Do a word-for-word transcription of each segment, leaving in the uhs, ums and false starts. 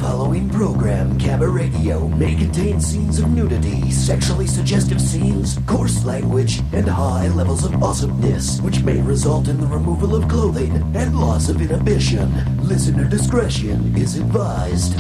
following program, Cabba Radio, may contain scenes of nudity, sexually suggestive scenes, coarse language, and high levels of awesomeness, which may result in the removal of clothing and loss of inhibition. Listener discretion is advised.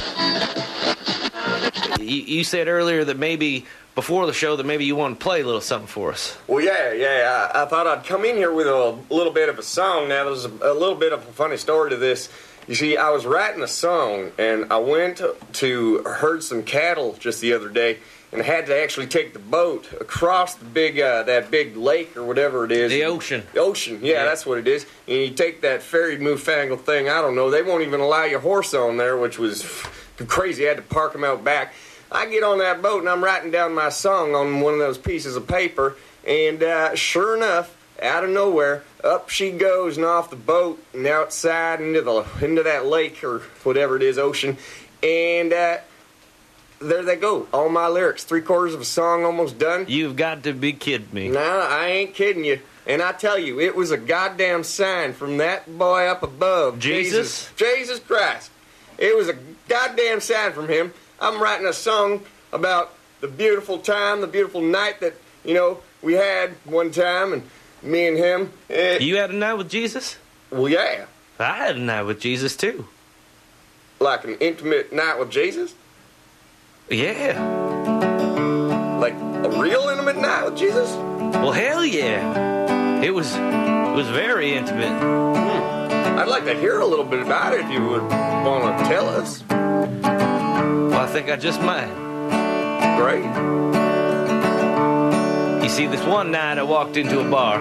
You, you said earlier that maybe before the show that maybe you want to play a little something for us. Well, yeah, yeah. I, I thought I'd come in here with a little bit of a song. Now, there's a, a little bit of a funny story to this. You see, I was writing a song, and I went to, to herd some cattle just the other day, and I had to actually take the boat across the big, uh, that big lake or whatever it is. The ocean. The ocean, yeah, yeah, that's what it is. And you take that ferry newfangled thing, I don't know, they won't even allow your horse on there, which was crazy. I had to park him out back. I get on that boat, and I'm writing down my song on one of those pieces of paper, and uh, sure enough, out of nowhere, up she goes and off the boat and outside into the into that lake or whatever it is, ocean, and uh, there they go. All my lyrics, three quarters of a song almost done. You've got to be kidding me. Nah, I ain't kidding you. And I tell you, it was a goddamn sign from that boy up above. Jesus? Jesus, Jesus Christ. It was a goddamn sign from him. I'm writing a song about the beautiful time, the beautiful night that, you know, we had one time, and me and him. Eh, you had a night with Jesus? Well, yeah. I had a night with Jesus, too. Like an intimate night with Jesus? Yeah. Like a real intimate night with Jesus? Well, hell yeah. It was, it was very intimate. Hmm. I'd like to hear a little bit about it if you would want to tell us. Well, I think I just might. Great. You see, this one night I walked into a bar,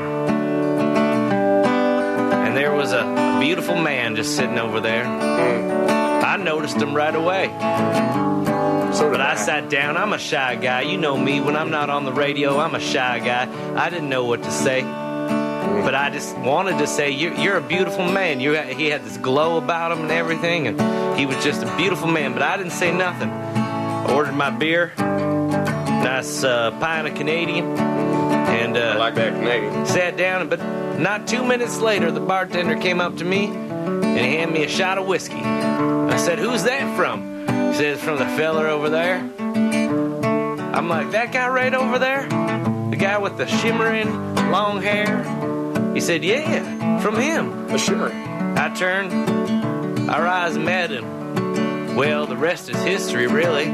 and there was a, a beautiful man just sitting over there. Mm. I noticed him right away. So but I, I sat down. I'm a shy guy. You know me. When I'm not on the radio, I'm a shy guy. I didn't know what to say. Mm. But I just wanted to say, you're, you're a beautiful man. You, he had this glow about him and everything, and he was just a beautiful man. But I didn't say nothing. I ordered my beer. Nice uh, pint of Canadian, and uh, I like that Canadian. Sat down, but not two minutes later, the bartender came up to me and he handed me a shot of whiskey. I said, "Who's that from?" He said, "It's from the fella over there." I'm like, "That guy right over there? The guy with the shimmering long hair?" He said, "Yeah, from him." The shimmering. I turned, our eyes met, and well, the rest is history, really.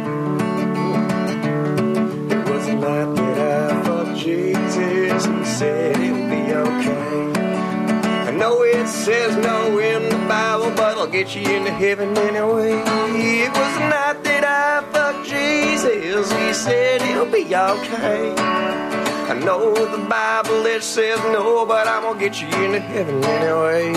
Night that I fucked Jesus and said it would be okay. I know it says no in the Bible, but I'll get you into heaven anyway. It was the night that I fucked Jesus. He said it'll be okay. I know the Bible it says no, but I'm gonna get you into heaven anyway.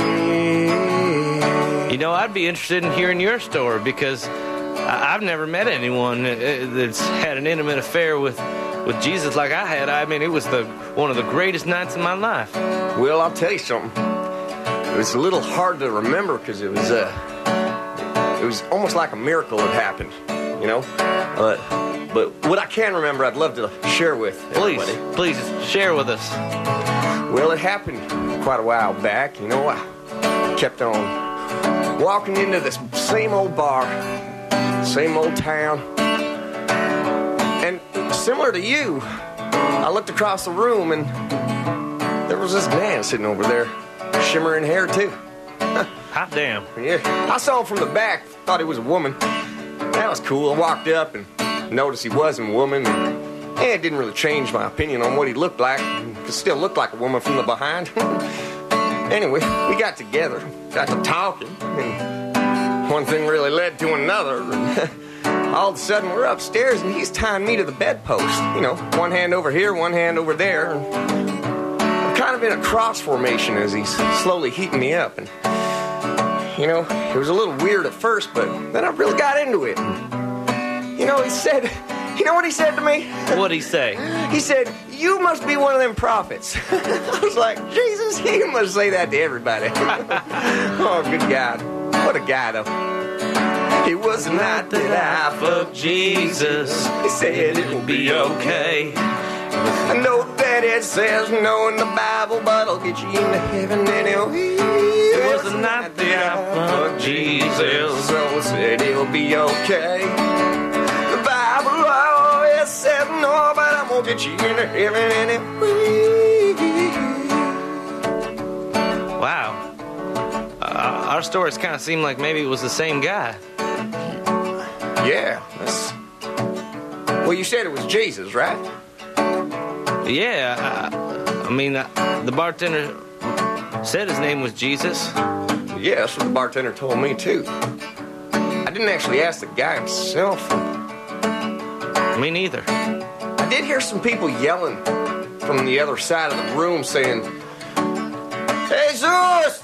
You know, I'd be interested in hearing your story because I've never met anyone that's had an intimate affair with with Jesus like I had. I mean, it was the one of the greatest nights of my life. Well, I'll tell you something. It was a little hard to remember because it was uh, it was almost like a miracle had happened, you know. But but what I can remember, I'd love to share with everybody. Please, please share with us. Well, it happened quite a while back. You know, I kept on walking into this same old bar, same old town. And similar to you, I looked across the room and there was this man sitting over there, shimmering hair too. Hot damn. Yeah, I saw him from the back, thought he was a woman. That was cool. I walked up and noticed he wasn't a woman. And eh, it didn't really change my opinion on what he looked like. He still looked like a woman from the behind. Anyway, we got together, got to talking, and one thing really led to another. All of a sudden, we're upstairs, and he's tying me to the bedpost. You know, one hand over here, one hand over there. I'm kind of in a cross formation as he's slowly heating me up. And, you know, it was a little weird at first, but then I really got into it. And, you know, he said, you know what he said to me? What'd he say? He said, "You must be one of them prophets." I was like, Jesus, you must say that to everybody. Oh, good God. What a guy, though. It was the night that I fucked Jesus. He said it will be okay. I know that it says no in the Bible, but I'll get you into heaven anyway. It was the night that I fucked Jesus. So said it'll be okay. The Bible always says no, but I'm gonna get you into heaven anyway. Wow. Uh, our stories kind of seem like maybe it was the same guy. Yeah, that's... Well, you said it was Jesus, right? Yeah, I, I mean, uh, the bartender said his name was Jesus. Yeah, that's what the bartender told me, too. I didn't actually ask the guy himself. Me neither. I did hear some people yelling from the other side of the room saying, Jesus!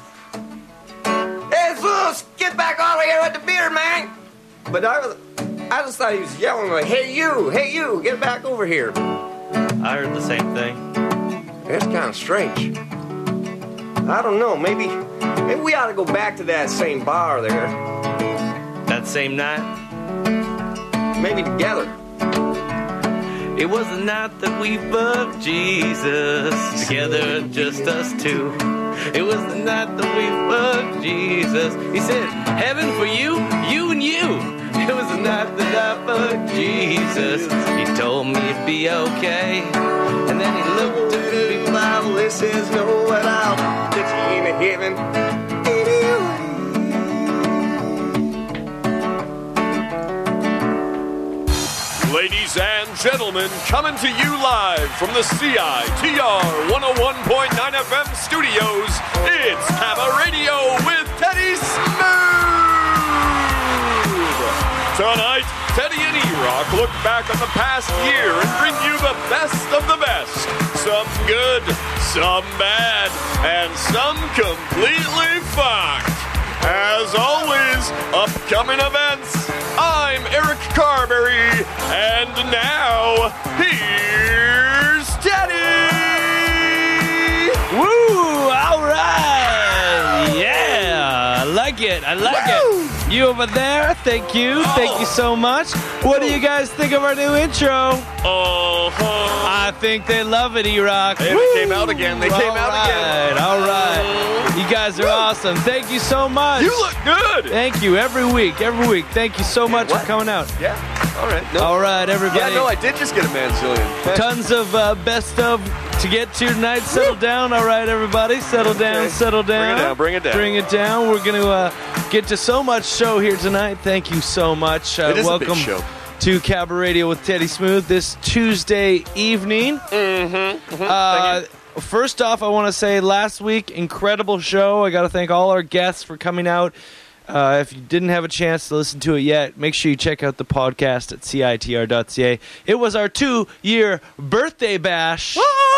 Jesus! Get back over here with the beer, man! But I was... I just thought he was yelling like, hey you, hey you, get back over here. I heard the same thing. It's kind of strange. I don't know, maybe, maybe we ought to go back to that same bar there. That same night? Maybe together. It was the night that we fucked Jesus. Together, just us two. It was the night that we fucked Jesus. He said, heaven for you, you and you. It was the night that I fucked Jesus. He told me it'd be okay. And then he looked at the Bible. It says no, but I'll get you into heaven anyway. Ladies and gentlemen, coming to you live from the C I T R one oh one point nine F M studios, it's Cabba Radio with Teddy Smooth! Tonight, Teddy and E-Rock look back on the past year and bring you the best of the best. Some good, some bad, and some completely fucked. As always, upcoming events. I'm Eric Carberry, and now, here's Teddy! Woo! All right! Yeah! I like it. I like Woo! it. You over there, thank you. Oh. Thank you so much. What do you guys think of our new intro? Uh-huh. I think they love it, E-Rock. Hey, they came out again. They came All out again. right, all right. You guys are awesome. Thank you so much. You look good. Thank you. Every week, every week. Thank you so much what? for coming out. Yeah. All right. No. All right, everybody. Yeah, no, I did just get a manzillion. Tons of uh, best of to get to tonight. Settle down. All right, everybody. Settle down. Okay. Settle down. Bring it down. Bring it down. Bring it down. We're going to uh, get to so much show here tonight. Thank you so much. Uh, It is a welcome big show. to Cabba Radio with Teddy Smooth this Tuesday evening. Mm-hmm. mm-hmm. Uh, first off, I want to say last week, incredible show. I got to thank all our guests for coming out. Uh, if you didn't have a chance to listen to it yet, make sure you check out the podcast at C I T R dot C A. It was our two-year birthday bash.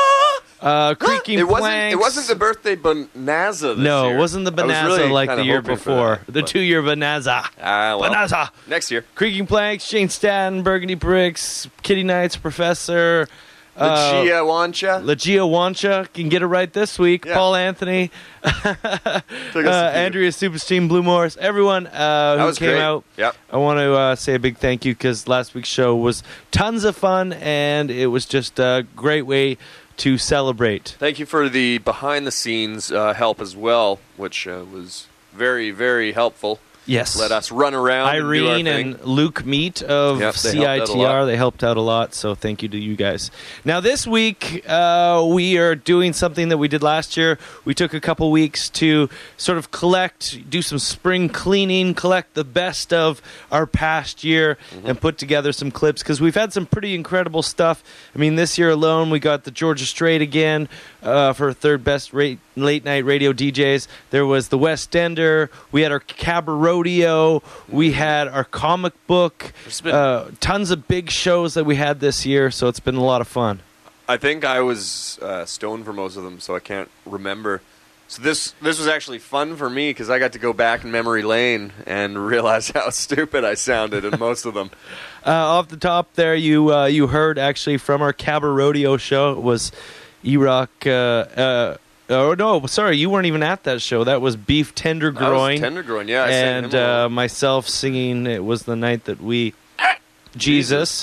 Uh, creaking it wasn't. planks. It wasn't the birthday bonanza. This No, year. it wasn't the I was bonanza really like kinda the year hoping for before. that, the but- two-year bonanza. Ah, well, Bonanza. next year. Creaking Planks, Shane Staten, Burgundy Bricks, Kitty Knights, Professor. Uh, Lucia Wancha. Lagia Wancha can get it right this week. Yeah. Paul Anthony, Took us uh, a few. Andrea Superstein, Blue Morris, everyone uh, That who was came great. out. Yep. I want to uh, say a big thank you because last week's show was tons of fun and it was just a great way to celebrate. Thank you for the behind-the-scenes uh, help as well, which uh, was very, very helpful. Yes. Let us run around Irene and do our thing. and Luke Meat of Yep, they C I helped out a T R. lot. They helped out a lot, so thank you to you guys. Now, this week, uh, we are doing something that we did last year. We took a couple weeks to sort of collect, do some spring cleaning, collect the best of our past year, Mm-hmm. and put together some clips, because we've had some pretty incredible stuff. I mean, this year alone, we got the Georgia Strait again uh, for third best rate, late night radio D Js. There was the West Ender. We had our Cabba Rodeo. We had our comic book. There's been- Uh, tons of big shows that we had this year, so it's been a lot of fun. I think I was uh, stoned for most of them, so I can't remember. So this this was actually fun for me because I got to go back in memory lane and realize how stupid I sounded in most of them. Uh, off the top there, you uh, you heard actually from our Cabba Rodeo show. It was E-Rock. Uh, uh, oh, no, sorry, you weren't even at that show. That was Beef Tendergroin. Tendergroin, yeah. I sang and him a uh, little. myself singing. It was the night that we Jesus.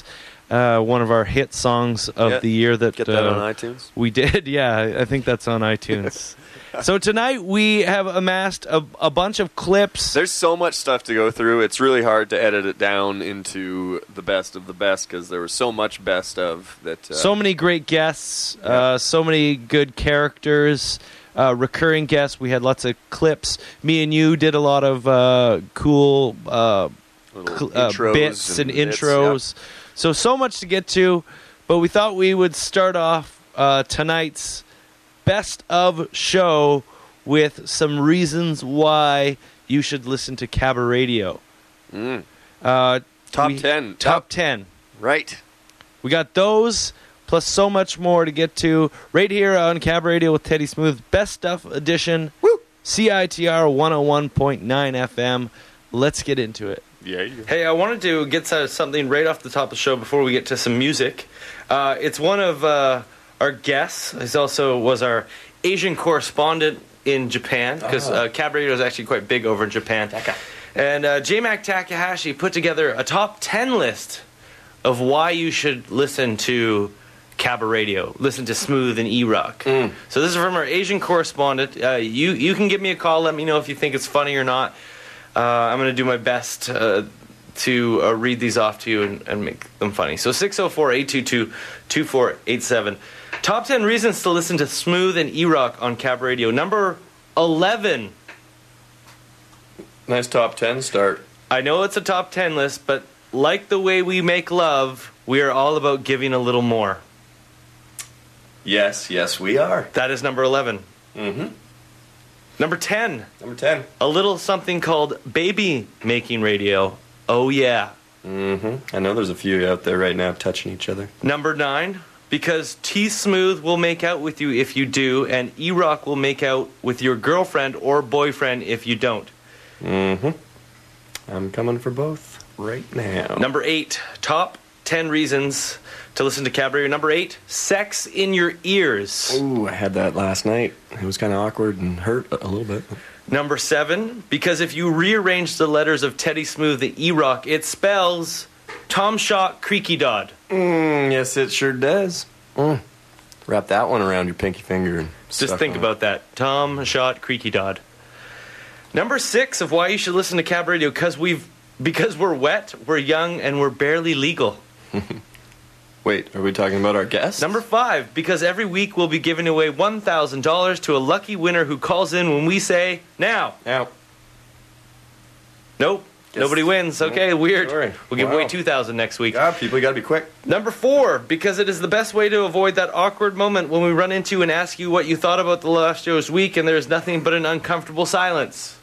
uh, one of our hit songs of Yeah, the year. That get that uh, on iTunes. We did, yeah. I think that's on iTunes. So tonight we have amassed a, a bunch of clips. There's so much stuff to go through. It's really hard to edit it down into the best of the best because there was so much best of that. Uh, So many great guests, uh, so many good characters, uh, recurring guests. We had lots of clips. Me and you did a lot of uh, cool uh, little cl- uh, intros bits and, bits, intros. yeah. So, so much to get to, but we thought we would start off uh, tonight's best of show with some reasons why you should listen to Cabaret Radio. Mm. Uh, Top we- ten. Top ten. Right. We got those, plus so much more to get to right here on Cabaret Radio with Teddy Smooth. Best Stuff Edition. Woo! C I T R one oh one point nine F M. Let's get into it. Yeah. You Hey, I wanted to get to something right off the top of the show before we get to some music. Uh, it's one of uh, our guests. He also was our Asian correspondent in Japan, because uh, Cabaret Radio is actually quite big over in Japan. And uh, J-Mac Takahashi put together a top ten list of why you should listen to Cabaret Radio, listen to Smooth and E-Rock. Mm. So this is from our Asian correspondent. Uh, you, you can give me a call. Let me know if you think it's funny or not. Uh, I'm going to do my best uh, to uh, read these off to you and, and make them funny. So six oh four, eight two two, two four eight seven. Top ten reasons to listen to Smooth and E-Rock on Cabaret Radio. Number eleven. Nice top ten start. I know it's a top ten list, but like the way we make love, we are all about giving a little more. Yes, yes, we are. That is number eleven. Mm-hmm. Number ten. Number ten. A little something called baby making radio. Oh, yeah. Mm-hmm. I know there's a few out there right now touching each other. Number nine. Because T-Smooth will make out with you if you do, and E-Rock will make out with your girlfriend or boyfriend if you don't. Mm-hmm. I'm coming for both right now. Number eight, top ten reasons to listen to Cabaret. Number eight, sex in your ears. Ooh, I had that last night. It was kind of awkward and hurt a little bit. Number seven, because if you rearrange the letters of Teddy Smooth and E-Rock, it spells Tom Shot Creaky Dodd. Mm, yes, it sure does. Mm. Wrap that one around your pinky finger and Just think about that. Tom Shot Creaky Dodd. Number six of why you should listen to Cabaret Radio, because we've because we're wet, we're young, and we're barely legal. Wait, are we talking about our guests? Number five, because every week we'll be giving away one thousand dollars to a lucky winner who calls in when we say, now. Now. Nope. Guess- Nobody wins. Okay, weird. Sorry. We'll give Wow. away two thousand dollars next week. God, people, you gotta be quick. Number four, because it is the best way to avoid that awkward moment when we run into and ask you what you thought about the last show's week and there's nothing but an uncomfortable silence.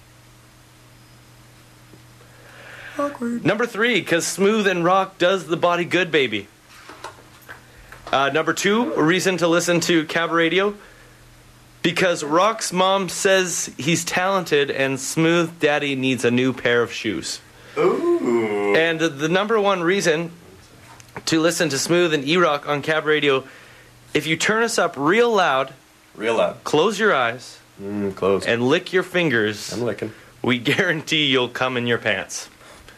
Awkward. Number three, because Smooth and Rock does the body good, baby. Uh, number two, a reason to listen to Cabaret Radio, because Rock's mom says he's talented and Smooth Daddy needs a new pair of shoes. Ooh. And the number one reason to listen to Smooth and E-Rock on Cabaret Radio, if you turn us up real loud, Real loud. close your eyes, Mm, close. and lick your fingers, I'm licking. we guarantee you'll come in your pants.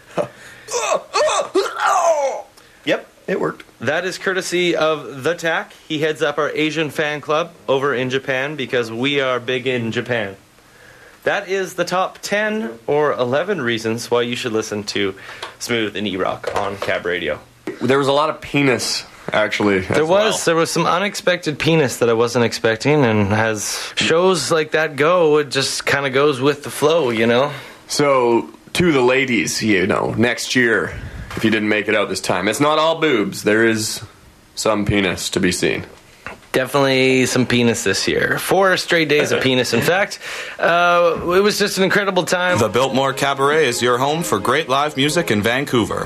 Yep, it worked. That is courtesy of The Tack. He heads up our Asian fan club over in Japan because we are big in Japan. That is the top ten or eleven reasons why you should listen to Smooth and E-Rock on Cab Radio. There was a lot of penis, actually. There was there was some unexpected penis that I wasn't expecting, and as shows like that go, it just kind of goes with the flow, you know? So, to the ladies, you know, next year, if you didn't make it out this time, it's not all boobs. There is some penis to be seen. Definitely some penis this year. Four straight days of penis. In fact, uh, it was just an incredible time. The Biltmore Cabaret is your home for great live music in Vancouver.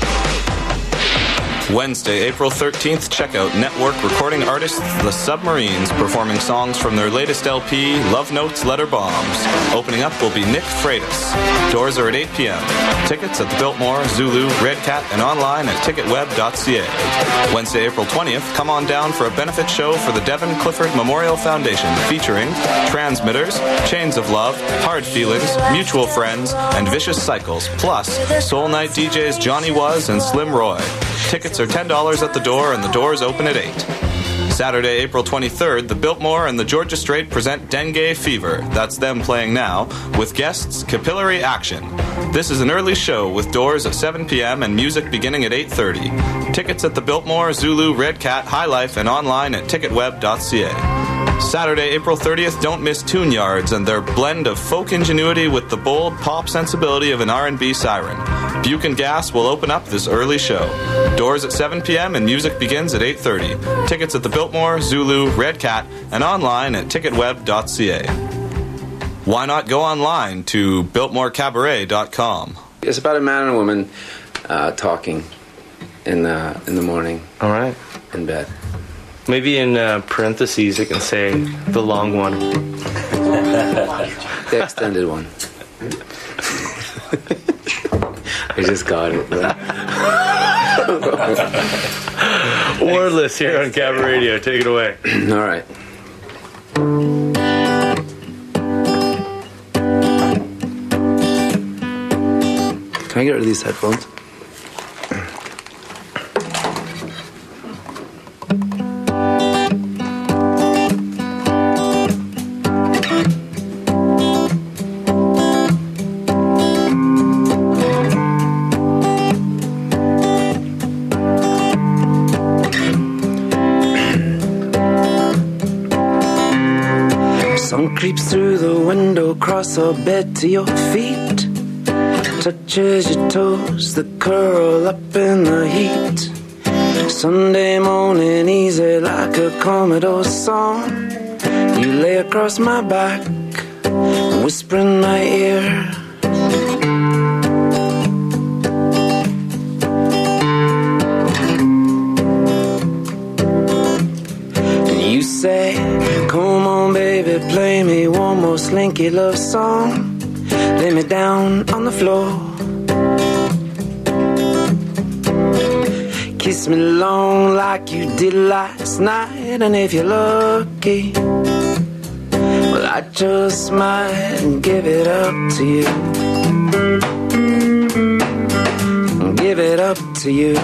Wednesday, April thirteenth, check out network recording artists The Submarines performing songs from their latest L P, Love Notes, Letter Bombs. Opening up will be Nick Freitas. Doors are at eight p.m. Tickets at the Biltmore, Zulu, Red Cat, and online at ticket web dot c a. Wednesday, April twentieth, come on down for a benefit show for the Devon Clifford Memorial Foundation featuring Transmitters, Chains of Love, Hard Feelings, Mutual Friends, and Vicious Cycles, plus Soul Night D Js Johnny Was and Slim Roy. Tickets are ten dollars at the door and the doors open at eight. Saturday, April twenty-third, the Biltmore and the Georgia Strait present Dengue Fever. That's them playing now, with guests Capillary Action. This is an early show with doors at seven p.m. and music beginning at eight thirty. Tickets at the Biltmore, Zulu, Red Cat, High Life, and online at ticket web dot c a. Saturday, April thirtieth, don't miss Tune Yards and their blend of folk ingenuity with the bold pop sensibility of an R and B siren. Buchan Gas will open up this early show. Doors at seven p.m. and music begins at eight thirty. Tickets at the Biltmore, Zulu, Red Cat, and online at ticket web dot c a. Why not go online to biltmore cabaret dot com? It's about a man and a woman uh, talking in the, in the morning. All right. In bed. Maybe in uh, parentheses it can say the long one. The extended one. I just got it. Wordless here on Cabaret Radio. Take it away. All right. Can I get rid of these headphones? Sun creeps through the window, across the bed to your feet. Touches your toes that curl up in the heat. Sunday morning, easy like a Commodore song. You lay across my back, whisper in my ear. And you say, come on baby, play me one more slinky love song. Lay me down on the floor. Kiss me long like you did last night. And if you're lucky, well, I just might give it up to you. Give it up to you.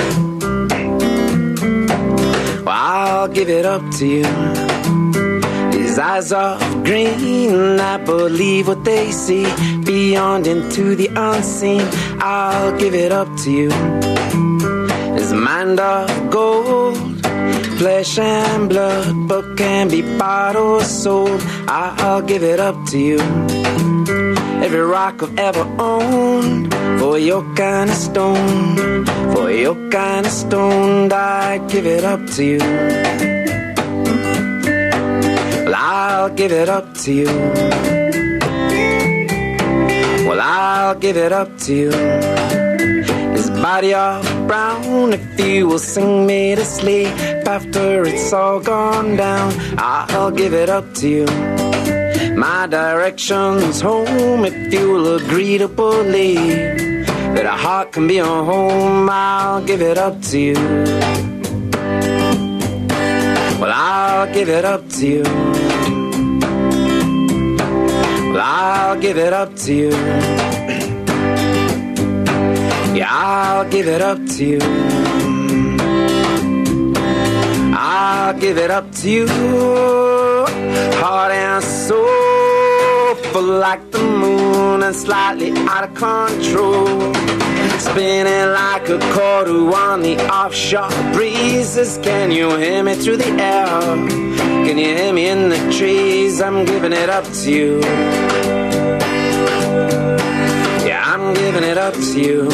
Well, I'll give it up to you. His eyes are green, I believe what they see. Beyond into the unseen, I'll give it up to you. His mind of gold, flesh and blood, but can be bought or sold. I'll give it up to you. Every rock I've ever owned, for your kind of stone, for your kind of stone, I'd give it up to you. I'll give it up to you. Well, I'll give it up to you. His body all brown, if you will sing me to sleep after it's all gone down, I'll give it up to you. My direction's home, if you'll agree to believe that a heart can be a home, I'll give it up to you. Well, I'll give it up to you. Well, I'll give it up to you. Yeah, I'll give it up to you. I'll give it up to you. Heart and soul, full like the moon and slightly out of control. Spinning like a cordu on the offshore breezes. Can you hear me through the air? Can you hear me in the trees? I'm giving it up to you. Yeah, I'm giving it up to you.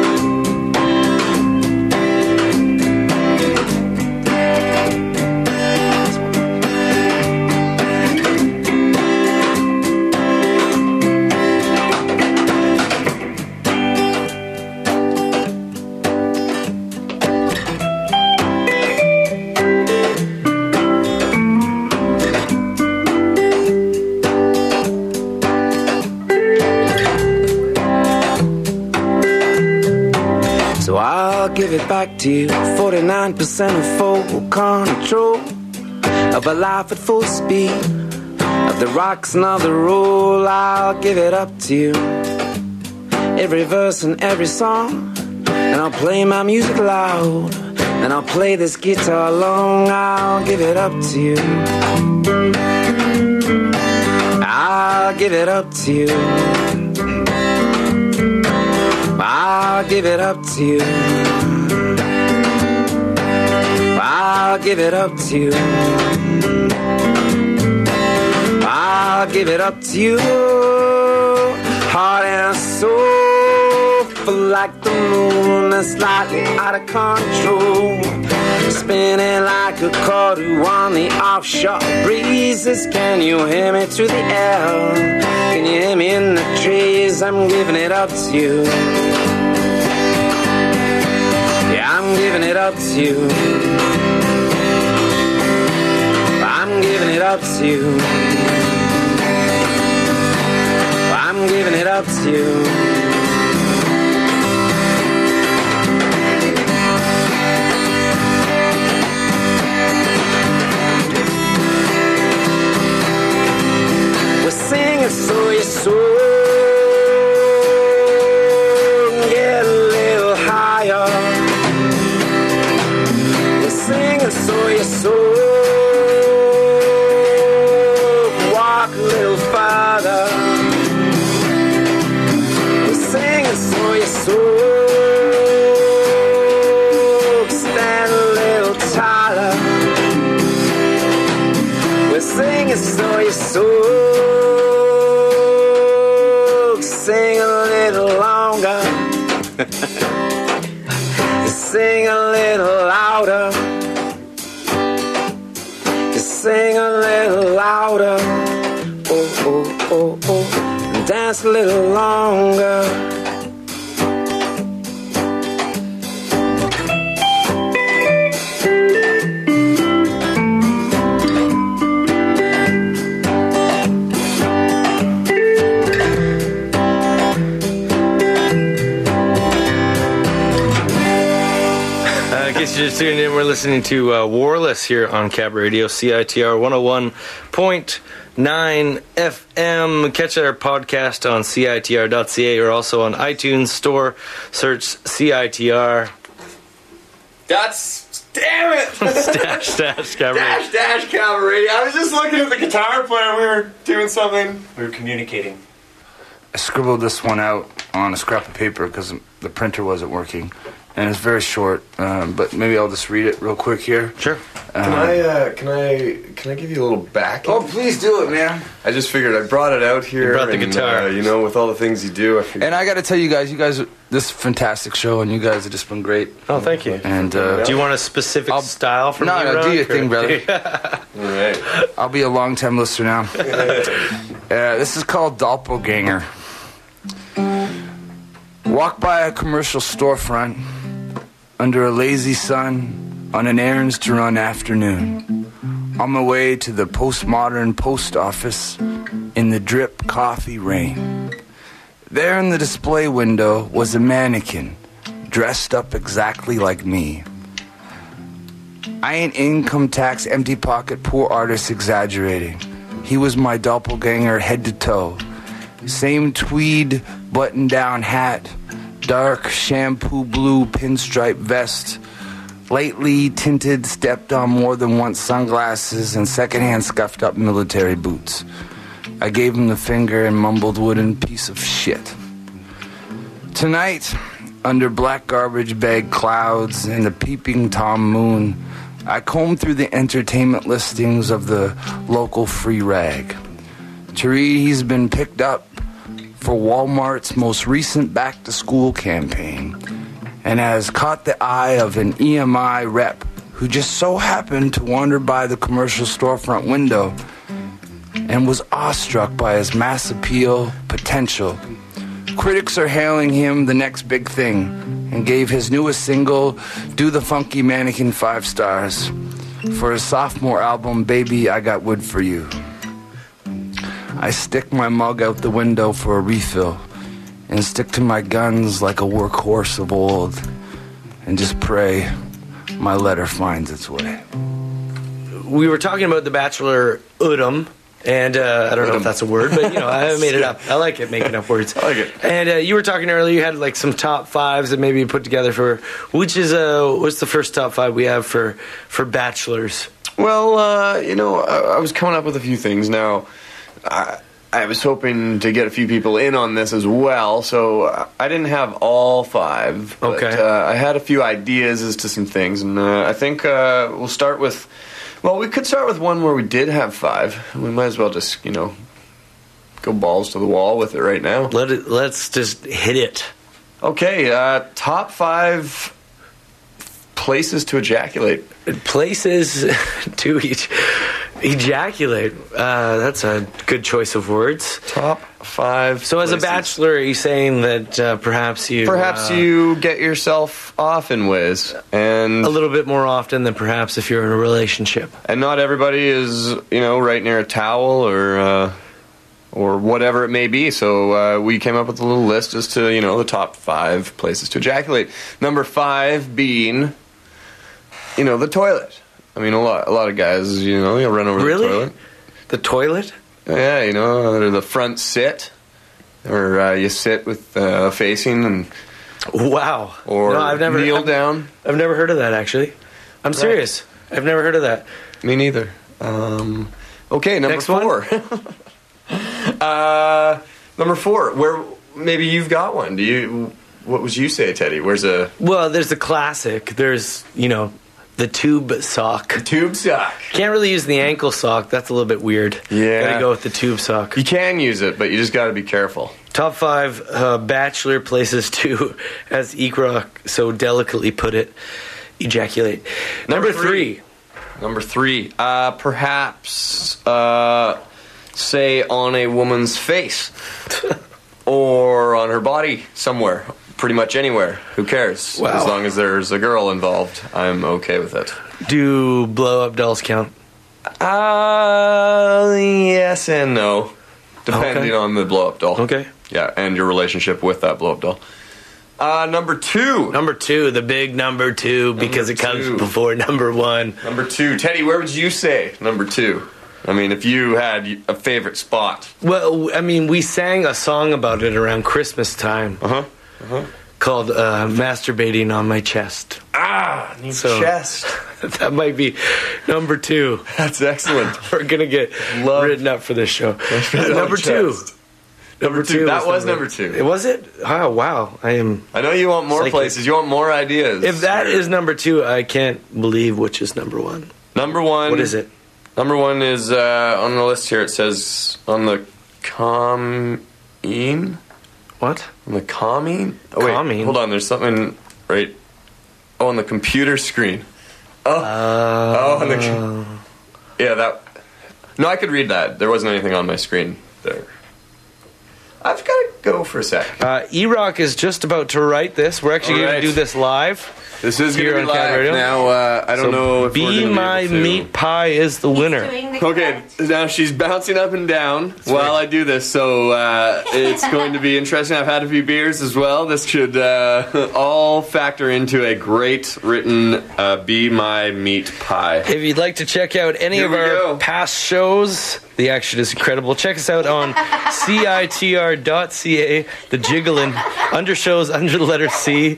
I'll give it back to you. Forty-nine percent of full control of a life at full speed, of the rocks and of the roll. I'll give it up to you. Every verse and every song, and I'll play my music loud, and I'll play this guitar long. I'll give it up to you. I'll give it up to you. I'll give it up to you. I'll give it up to you. I'll give it up to you. Heart and soul, full like the moon, that's slightly out of control, spinning like a cordu on the offshore breezes. Can you hear me through the air? Can you hear me in the trees? I'm giving it up to you. Yeah, I'm giving it up to you. I'm giving it up to you. I'm giving it up to you. We're singing so your soul get a little higher. We're singing so your soul walk a little farther. So your soul stand a little taller. We're singing so your soul sing a little longer. Sing a little louder. Sing a little louder. Oh, oh, oh, oh. And dance a little longer. Just tuned in. We're listening to uh, Warless here on Cabaret Radio, C I T R one oh one point nine F M. Catch our podcast on C I T R dot C A or also on iTunes Store. Search C I T R. That's... Damn it! Dash, dash, Cabaret. Dash, dash, Cabaret. I was just looking at the guitar player. We were doing something. We were communicating. I scribbled this one out on a scrap of paper because the printer wasn't working. And it's very short, um, but maybe I'll just read it real quick here. Sure. Can Um, I, uh, can I, can I give you a little back? Oh, please do it, man. I just figured I brought it out here. You brought the and, guitar. Uh, you know, with all the things you do, I figured. And I got to tell you guys, you guys, are, this is a fantastic show, and you guys have just been great. Oh, thank you. And uh, Do you want a specific I'll- style from no, you, no, do Rock, your or- thing, brother. All right. I'll be a long-time listener now. uh, this is called Doppelganger. Walk by a commercial storefront under a lazy sun on an errands to run afternoon. On my way to the postmodern post office in the drip coffee rain. There in the display window was a mannequin dressed up exactly like me. I ain't income tax, empty pocket, poor artist exaggerating. He was my doppelganger head to toe. Same tweed button-down hat, dark shampoo blue pinstripe vest, lightly tinted, stepped on more than once sunglasses, and secondhand scuffed up military boots. I gave him the finger and mumbled wooden piece of shit. Tonight, under black garbage bag clouds and the peeping Tom moon, I combed through the entertainment listings of the local free rag. To read he's been picked up for Walmart's most recent back-to-school campaign and has caught the eye of an E M I rep who just so happened to wander by the commercial storefront window and was awestruck by his mass appeal potential. Critics are hailing him the next big thing and gave his newest single, Do the Funky Mannequin, five stars. For his sophomore album, Baby, I Got Wood for You. I stick my mug out the window for a refill and stick to my guns like a workhorse of old and just pray my letter finds its way. We were talking about The Bachelor Udom, And uh, I don't know if that's a word, but you know, I made it up. I like it, making up words. I like it. And uh, you were talking earlier. You had like some top fives that maybe you put together for. Which is uh, what's the first top five we have for for bachelors? Well, uh, you know, I, I was coming up with a few things. Now, I, I was hoping to get a few people in on this as well, so I didn't have all five. But, Okay. uh, I had a few ideas as to some things, and uh, I think uh, we'll start with. Well, we could start with one where we did have five. We might as well just, you know, go balls to the wall with it right now. Let it. Let's just hit it. Okay, uh, top five places to ejaculate. Places to each ejaculate. Uh, that's a good choice of words. Top five. So, as places. a bachelor, are you saying that uh, perhaps you Perhaps uh, you get yourself off in ways, and a little bit more often than perhaps if you're in a relationship? and not everybody is, you know, right near a towel or uh, or whatever it may be. So uh, we came up with a little list as to, you know, the top five places to ejaculate. Number five being, you know, the toilet. I mean, a lot a lot of guys, you know, you'll run over Really? the toilet. The toilet? Yeah, you know, or the front sit, or uh, you sit with uh, facing, and Wow. or no, I've never kneel I've, down. I've never heard of that actually. I'm serious. I've never heard of that. Me neither. Um, okay, number Next one? four. uh, number four. Where maybe you've got one. Do you? What would you say, Teddy? Where's a Well, there's the classic. There's, you know, the tube sock. tube sock? Can't really use the ankle sock. That's a little bit weird. Yeah. Gotta go with the tube sock. You can use it, but you just got to be careful. Top five uh, bachelor places to, as Ikra so delicately put it, ejaculate. Number, Number three. three. Number three. Uh, perhaps uh, say on a woman's face or on her body somewhere. Pretty much anywhere. Who cares? Wow. As long as there's a girl involved, I'm okay with it. Do blow up dolls count? Uh, yes and no. Depending Okay. on the blow up doll. Okay. Yeah, and your relationship with that blow up doll. Uh, number two. Number two, the big number two, because it comes two. before number one. Number two. Teddy, where would you say number two? I mean, if you had a favorite spot. Well, I mean, we sang a song about it around Christmas time Uh huh. Uh-huh. called uh, Masturbating on My Chest. Ah, So- chest. That might be number two. That's excellent. We're going to get Love- written up for this show. on number two. chest. Number two. That was number two. It was it? Oh, wow. I am. I know you want more Psychic. places. You want more ideas. If that is number two, I can't believe which is number one. number one. What is it? Number one is uh, on the list here. It says on the commune. What? On the commune? Oh, wait, Commune? hold on. There's something right. Oh, on the computer screen. Oh, Uh, oh, on the. co- Yeah, that. No, I could read that. There wasn't anything on my screen there. I've got to go for a sec. Uh, E-Rock is just about to write this. We're actually All going right. to do this live. This is Here going to be on Cat live Radio. now. Uh, I don't So know if Be we're gonna be My able to. Meat Pie is the winner. Okay, now she's bouncing up and down while I do this, so uh, it's going to be interesting. I've had a few beers as well. This should uh, all factor into a great written uh, Be My Meat Pie. If you'd like to check out any Here of we our go. past shows, the action is incredible. Check us out on C I T R dot C A, the Jiggling, under shows under the letter C.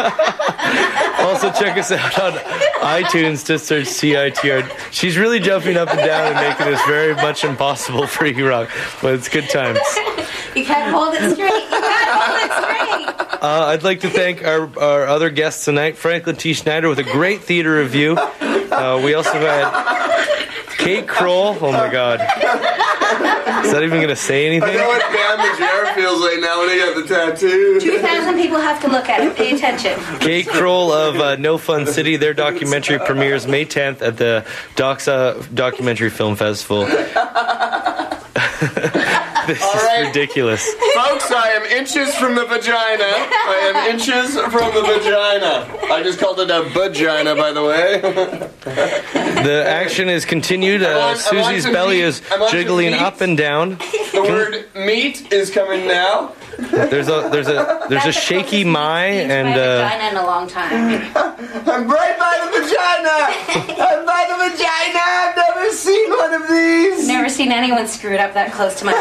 Also check us out on iTunes, just search C I T R. She's really jumping up and down and making this very much impossible for E-Rock, but it's good times. You can't hold it straight. You can't hold it straight. Uh, I'd like to thank our, our other guests tonight, Franklin T. Schneider with a great theater review. Uh, we also had Kate Kroll. Oh my God. Is that even going to say anything? what Dan Majera feels like now when he got the tattoo. two thousand people have to look at it. Pay attention. Kate Kroll of uh, No Fun City. Their documentary premieres May tenth at the Doxa Documentary Film Festival. This is right. ridiculous. Folks, I am inches from the vagina. I am inches from the vagina. I just called it a vagina, by the way. The action is continued. I'm Uh, on- I'm on Susie's some belly meat. is I'm on some jiggling meat. up and down. The word meat is coming now. There's a there's a there's a shaky my and uh, vagina in a long time. I'm right by the vagina! I'm by the vagina! I've never seen one of these! Never seen anyone screwed up that close to my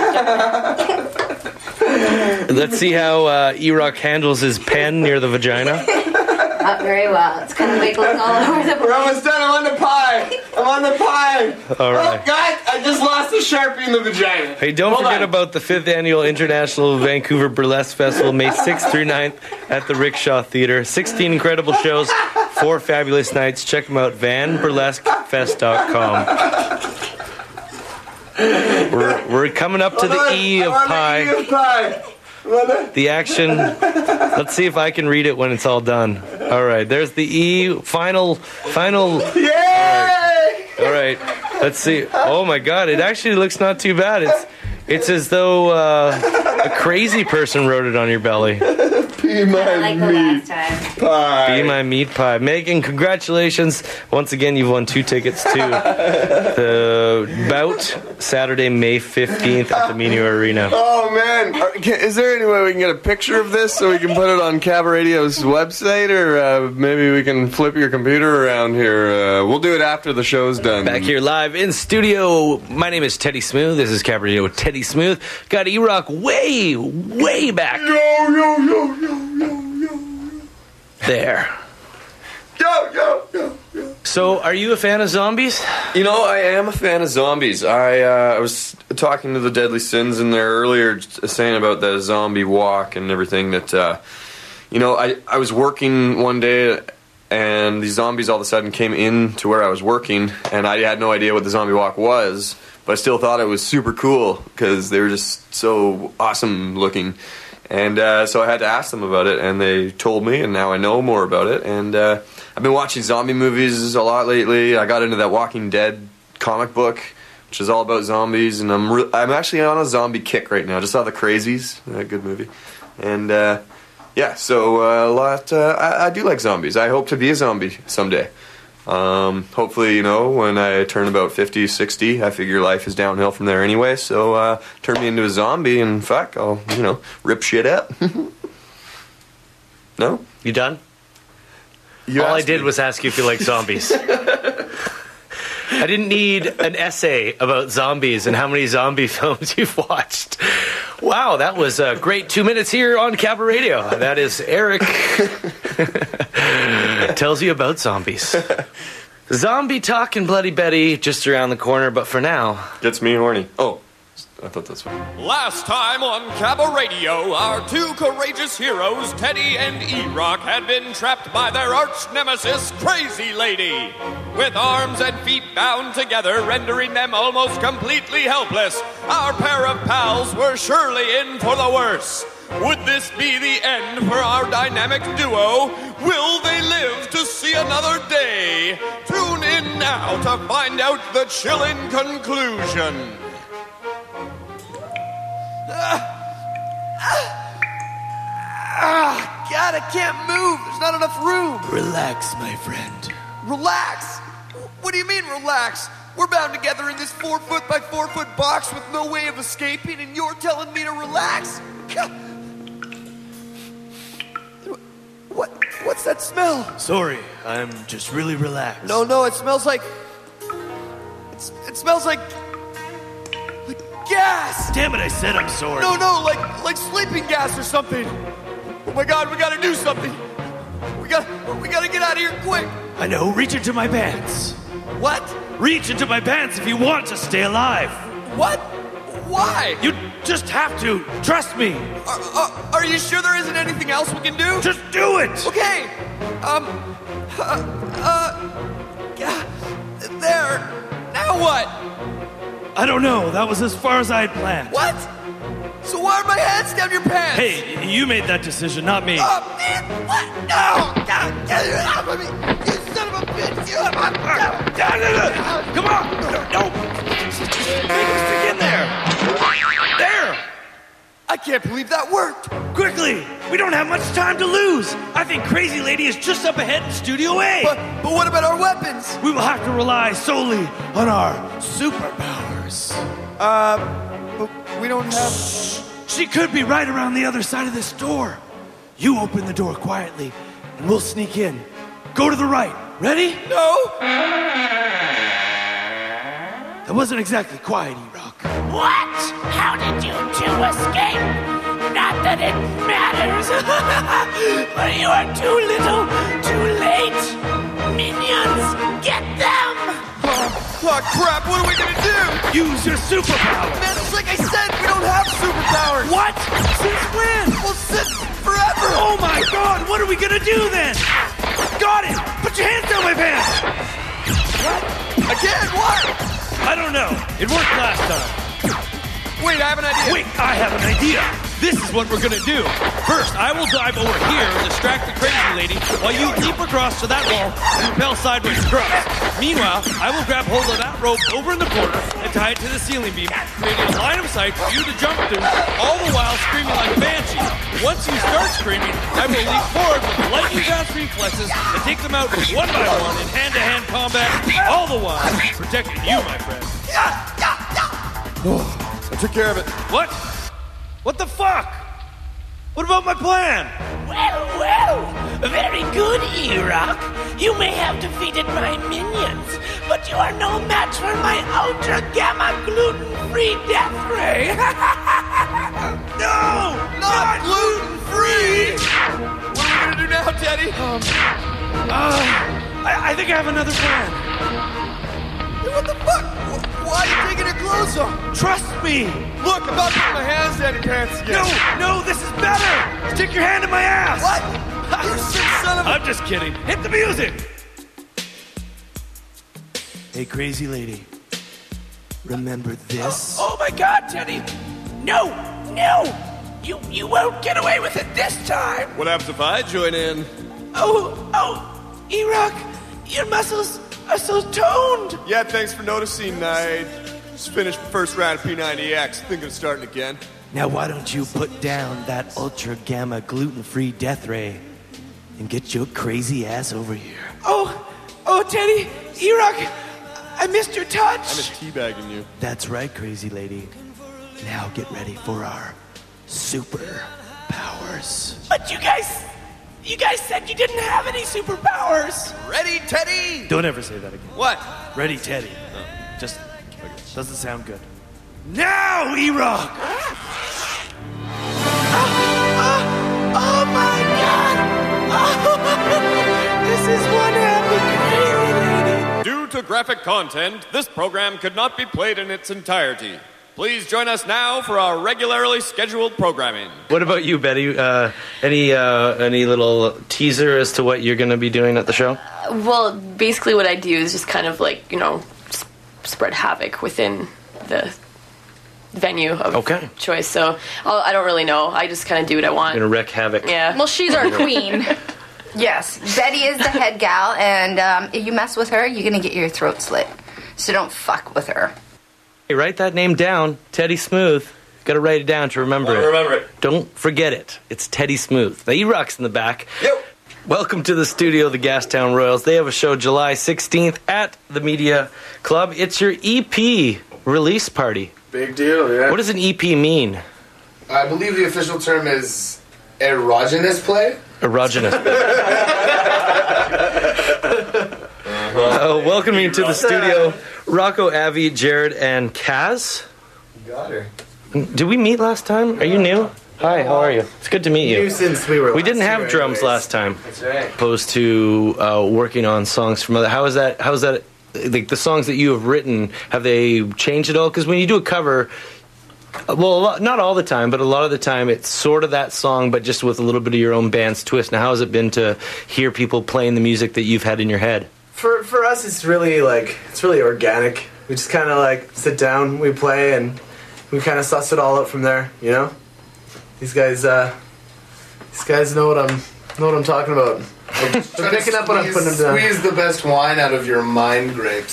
vagina. let's see how uh, E-Rock handles his pen near the vagina. Not very well. It's kind of wiggling all over the place. We're almost done. I'm on the pie. I'm on the pie. All right. Oh, God, I just lost a Sharpie in the vagina. Hey, don't Hold forget on. about the fifth Annual International Vancouver Burlesque Festival, May sixth through ninth at the Rickshaw Theatre. sixteen incredible shows, four fabulous nights. Check them out, van burlesque fest dot com. We're, we're coming up to Hold the on. E of I'm on pie. The E of pie. What? The action. Let's see if I can read it when it's all done. All right, there's the E. Final, final. Yay! All right, let's see. Oh my God, it actually looks not too bad. It's, it's as though uh, a crazy person wrote it on your belly. Be my Like the meat last time. pie. Be my meat pie. Megan, congratulations. Once again, you've won two tickets to the bout Saturday, May fifteenth at the Menu Arena. Oh man, Are- can- is there any way we can get a picture of this so we can put it on Cab Radio's website, or uh, maybe we can flip your computer around here? Uh, we'll do it after the show's done. Back here live in studio. My name is Teddy Smooth. This is Cab Radio with Teddy Smooth. Got E-Rock way, way back Yo, yo, yo, yo, yo, yo. there. Yo, yo, yo, yo. So, are you a fan of zombies? You know, I am a fan of zombies. I uh, I was talking to the Deadly Sins in there earlier, just saying about the zombie walk and everything. That uh, you know, I I was working one day, and these zombies all of a sudden came in to where I was working, and I had no idea what the zombie walk was, but I still thought it was super cool because they were just so awesome looking. And uh, so I had to ask them about it, and they told me, and now I know more about it. And uh, I've been watching zombie movies a lot lately. I got into that Walking Dead comic book, which is all about zombies, and I'm re- I'm actually on a zombie kick right now. I just saw The Crazies, a good movie, and uh, yeah, so uh, a lot. Uh, I, I do like zombies. I hope to be a zombie someday. Um, hopefully, you know, when I turn about fifty, sixty, I figure life is downhill from there anyway, so uh, turn me into a zombie and fuck, I'll, you know, rip shit up. No? You done? You All I asked did me. was ask you if you like zombies. I didn't need an essay about zombies and how many zombie films you've watched. Wow, that was a great two minutes here on Cab Radio. That is Eric tells you about zombies. Zombie talk and Bloody Betty just around the corner, but for now, Gets me horny. Oh, I thought that's what. Last time on Cabba Radio, our two courageous heroes, Teddy and E-Rock, had been trapped by their arch nemesis, Crazy Lady. With arms and feet bound together, rendering them almost completely helpless, our pair of pals were surely in for the worse. Would this be the end for our dynamic duo? Will they live to see another day? Tune in now to find out the chilling conclusion. Ah, God, I can't move. There's not enough room. Relax, my friend. Relax? What do you mean, relax? We're bound together in this four foot by four foot box with no way of escaping, and you're telling me to relax? God. What? What's that smell? Sorry, I'm just really relaxed. No, no, it smells like. It's, it smells like. like gas. Damn it, I said I'm sorry. No, no, like like sleeping gas or something. Oh my God, we gotta do something. We got we gotta get out of here quick. I know, reach into my pants. What? Reach into my pants if you want to stay alive. What? Why? You just have to. Trust me. Are, are, are you sure there isn't anything else we can do? Just do it. Okay. Um. Uh. uh yeah, there. Now what? I don't know. That was as far as I had planned. What? So why are my hands down your pants? Hey, you made that decision, not me. Oh, man, what? No! God, get it off of me! You son of a bitch! You have a... Come on! No! Make him stick in there! There! I can't believe that worked! Quickly! We don't have much time to lose! I think Crazy Lady is just up ahead in Studio A! But, but what about our weapons? We will have to rely solely on our superpowers. Uh, but we don't have... She could be right around the other side of this door. You open the door quietly, and we'll sneak in. Go to the right. Ready? No! That wasn't exactly quiet, E-Rock. What? How did you two escape? Not that it matters. But you are too little, too late. Minions, get them! Oh, crap, what are we gonna do? Use your superpower! Man, it's like I said, we don't have superpowers! What? Since when? Well, since forever! Oh my god, what are we gonna do then? Got it! Put your hands down my pants! What? Again, what? I don't know. It worked last time. Wait, I have an idea. Wait, I have an idea. This is what we're gonna do. First, I will dive over here and distract the crazy lady while you leap across to that wall and rappel sideways across. Meanwhile, I will grab hold of that rope over in the corner and tie it to the ceiling beam, creating a line of sight for you to jump through, all the while screaming like a banshee. Once you start screaming, I will leap forward with lightning-fast reflexes and take them out one by one in hand-to-hand combat, all the while protecting you, my friend. Oh, I took care of it. What? What the fuck? What about my plan? Well, well, very good, E-Rock. You may have defeated my minions, but you are no match for my Ultra Gamma gluten-free death ray. No! Not gluten-free! What are we gonna do now, Teddy? Um, uh, I, I think I have another plan. Hey, what the fuck? Why are you taking your clothes off? Trust me! Look, I'm about to put my hands down your pants again. No, no, this is better! Stick your hand in my ass! What? You sick son of a... I'm just kidding. Hit the music! Hey, crazy lady. Remember this? Oh, oh my god, Teddy! No! No! You you won't get away with it this time! What happens if I join in? Oh, oh, E-Rock, your muscles are so toned! Yeah, thanks for noticing. I just finished the first round of P ninety X. Thinking of starting again. Now why don't you put down that Ultra Gamma gluten-free death ray and get your crazy ass over here. Oh, oh, Teddy, E-Rock, I missed your touch. I'm just teabagging you. That's right, crazy lady. Now get ready for our super powers. But you guys, you guys said you didn't have any superpowers. Ready, Teddy? Don't ever say that again. What? Ready, Teddy. No. Just doesn't sound good. Now, E-Rock! Oh, oh my God! Oh, this is one happy crazy lady. Due to graphic content, this program could not be played in its entirety. Please join us now for our regularly scheduled programming. What about you, Betty? Uh, any uh, any little teaser as to what you're going to be doing at the show? Uh, well, basically what I do is just kind of like, you know, sp- spread havoc within the venue of okay. choice. So I'll, I don't really know. I just kind of do what I want. You're going to wreak havoc. Yeah. Well, she's our queen. Yes, Betty is the head gal, and um, if you mess with her, you're going to get your throat slit. So don't fuck with her. Hey, write that name down, Teddy Smooth. Got to write it down to remember I'll it. remember it. Don't forget it. It's Teddy Smooth. Now, E-Rock's in the back. Yep. Welcome to the studio of the Gastown Royals. They have a show July sixteenth at the Media Club. It's your E P release party. Big deal, yeah. What does an E P mean? I believe the official term is erogenous play. Erogenous. uh, welcoming to the studio, Rocco, Avi, Jared, and Kaz. You got her. Did we meet last time? Are you new? Hi, how are you? It's good to meet you. New since we were. We didn't have year, drums anyways. last time. That's right. Opposed to uh, working on songs from other. How is that? How is that? Like the songs that you have written, have they changed at all? Because when you do a cover, well, a lot, not all the time, but a lot of the time, it's sort of that song, but just with a little bit of your own band's twist. Now, how has it been to hear people playing the music that you've had in your head? For for us, it's really like it's really organic. We just kind of like sit down, we play, and we kind of suss it all out from there. You know, these guys, uh, these guys know what I'm know what I'm talking about. Like, they're picking up when I'm putting them down. Squeeze the best wine out of your mind grapes.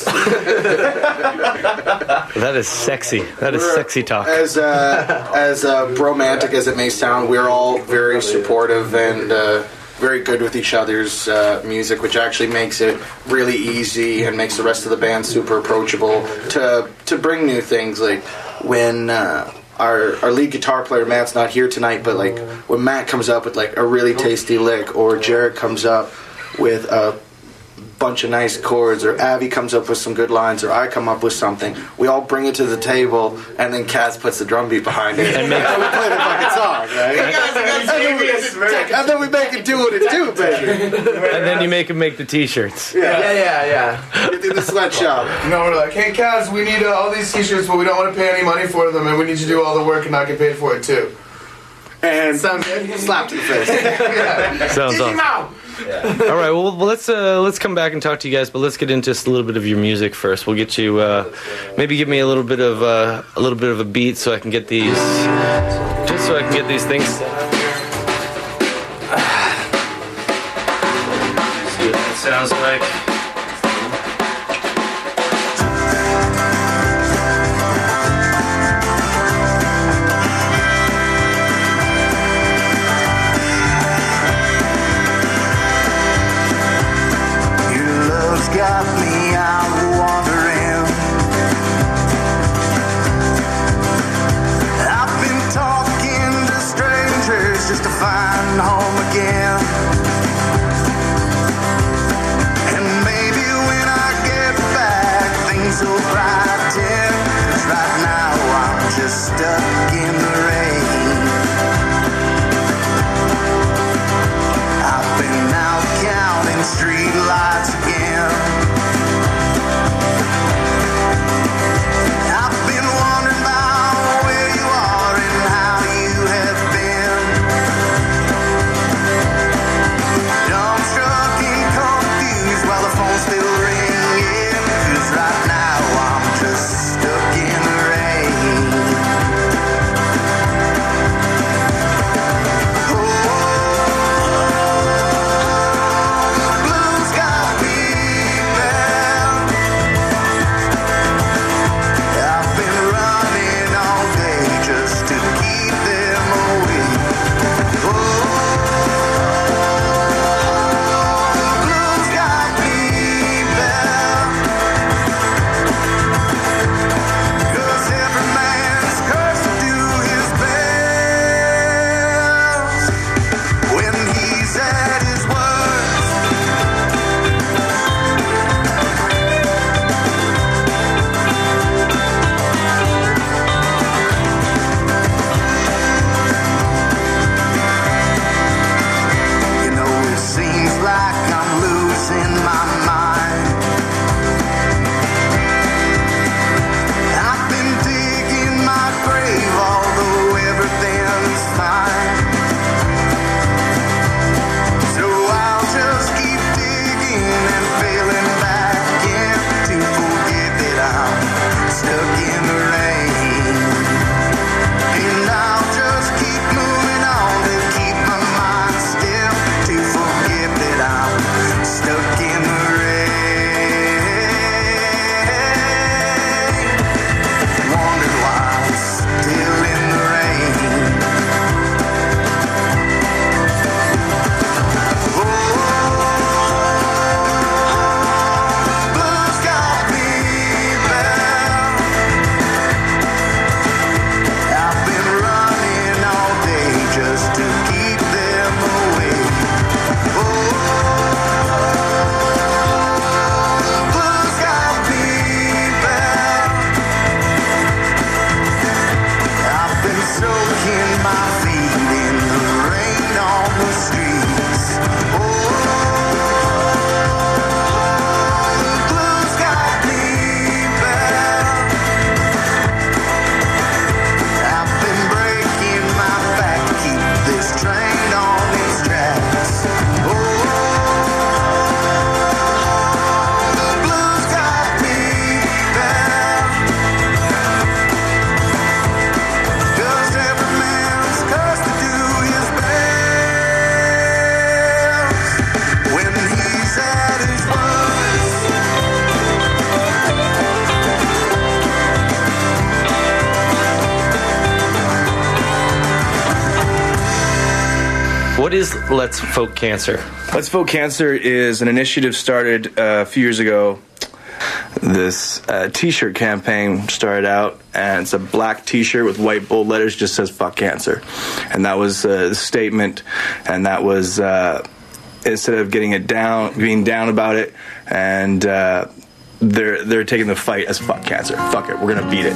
That is sexy. That is We're, sexy talk. As uh, as uh, romantic as it may sound, we're all very supportive and uh, very good with each other's uh, music, which actually makes it really easy and makes the rest of the band super approachable to to bring new things. Like when uh, our our lead guitar player Matt's not here tonight, but like when Matt comes up with like a really tasty lick, or Jared comes up with a bunch of nice chords, or Abby comes up with some good lines, or I come up with something, we all bring it to the table, and then Kaz puts the drum beat behind it, and, and we play the fucking song, right? and, then we, and then we make it do what it do, baby. And then you make him make the T-shirts. Yeah, yeah, yeah, yeah. It's in the sweatshop. No, we're like, hey, Kaz, we need uh, all these T-shirts, but we don't want to pay any money for them, and we need you to do all the work and not get paid for it too. And sounds good. Slap to the face. Yeah. Sounds awesome. Yeah. All right, well, well let's uh, let's come back and talk to you guys, but let's get into just a little bit of your music first. We'll get you uh, maybe give me a little bit of uh, a little bit of a beat so I can get these, just so I can get these things set up here. See what that sounds like. Got me out wandering. I've been talking to strangers just to find home again. And maybe when I get back, things will brighten. 'Cause right now I'm just stuck in the rain. I've been out counting street lights again. What is Let's Folk Cancer? Let's Folk Cancer is an initiative started uh, a few years ago this uh, t-shirt campaign started out, and it's a black t-shirt with white bold letters, just says "fuck cancer," and that was uh, the statement, and that was uh, instead of getting it down, being down about it, and uh, they're they're taking the fight as "fuck cancer." Fuck it, we're gonna beat it.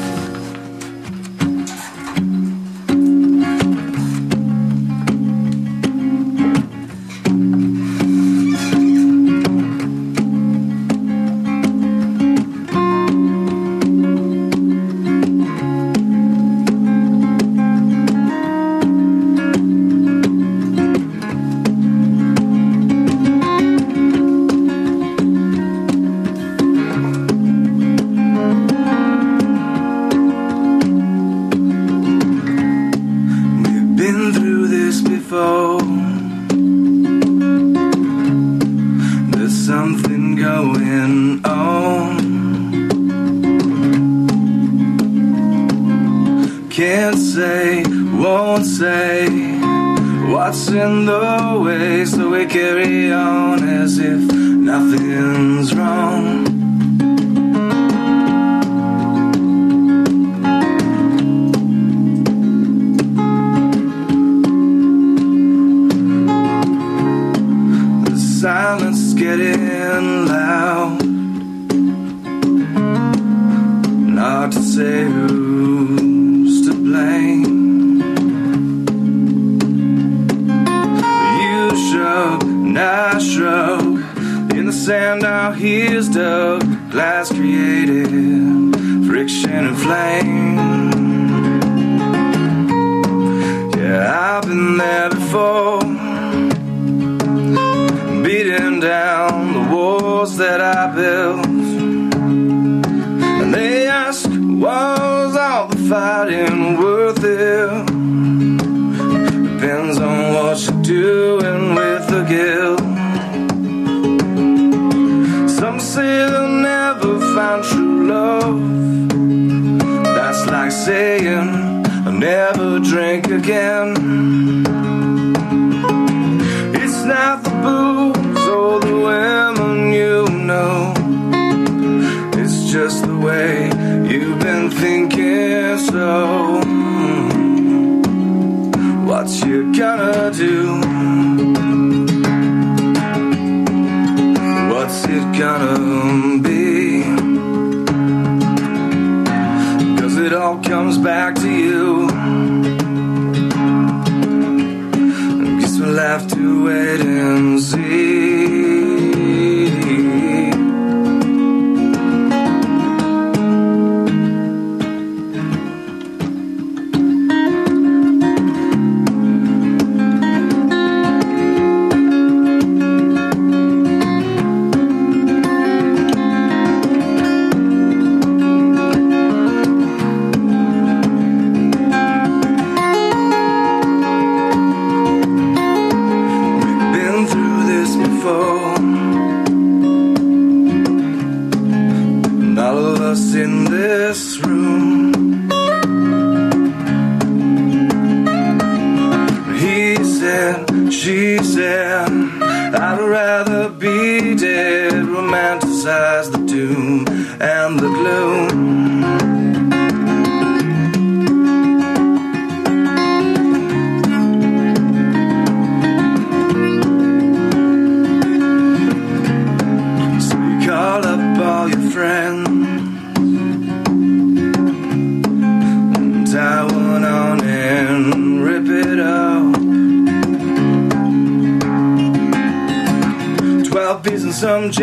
Some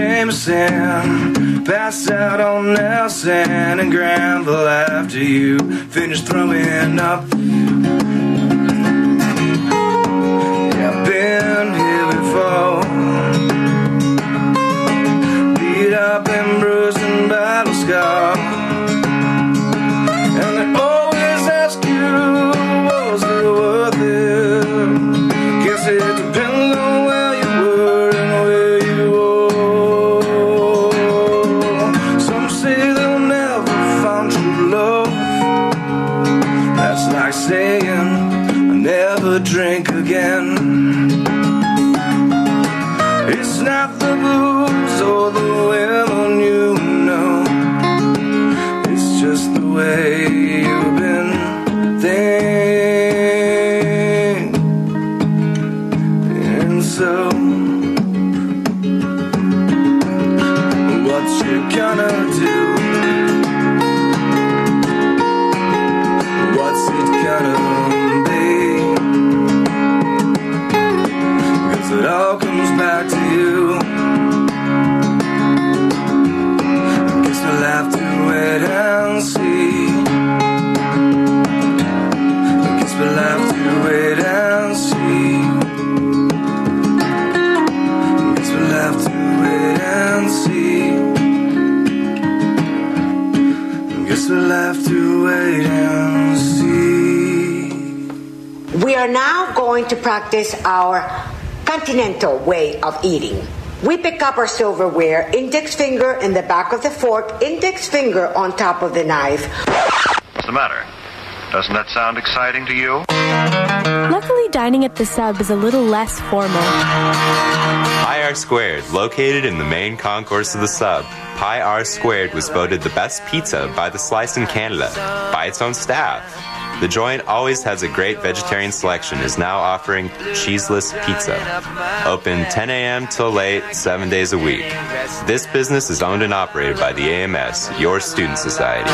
Jameson, passed out on Nelson and Granville after you finished throwing up. Yeah, I've been here before, beat up and bruised and battle scarred, and they always ask you, was it worth it? Guess it depends on where you were and where you were. Like saying I'll never drink again. It's not the booze or the women you know, way you've been thinking. So what you gonna do? What's it gonna be? 'Cause it all comes back to you. Guess we'll have to wait and see. Guess we'll have to wait and see. Guess we'll have to wait and see. Guess we'll have to wait and see. We are now going to practice our continental way of eating. We pick up our silverware, index finger in the back of the fork, index finger on top of the knife. What's the matter? Doesn't that sound exciting to you? Luckily, dining at the Sub is a little less formal. Pi R Squared, located in the main concourse of the Sub. Pi R Squared was voted the best pizza by The Slice in Canada, by its own staff. The joint always has a great vegetarian selection, is now offering cheeseless pizza. Open ten a.m. till late, seven days a week. This business is owned and operated by the A M S, your student society.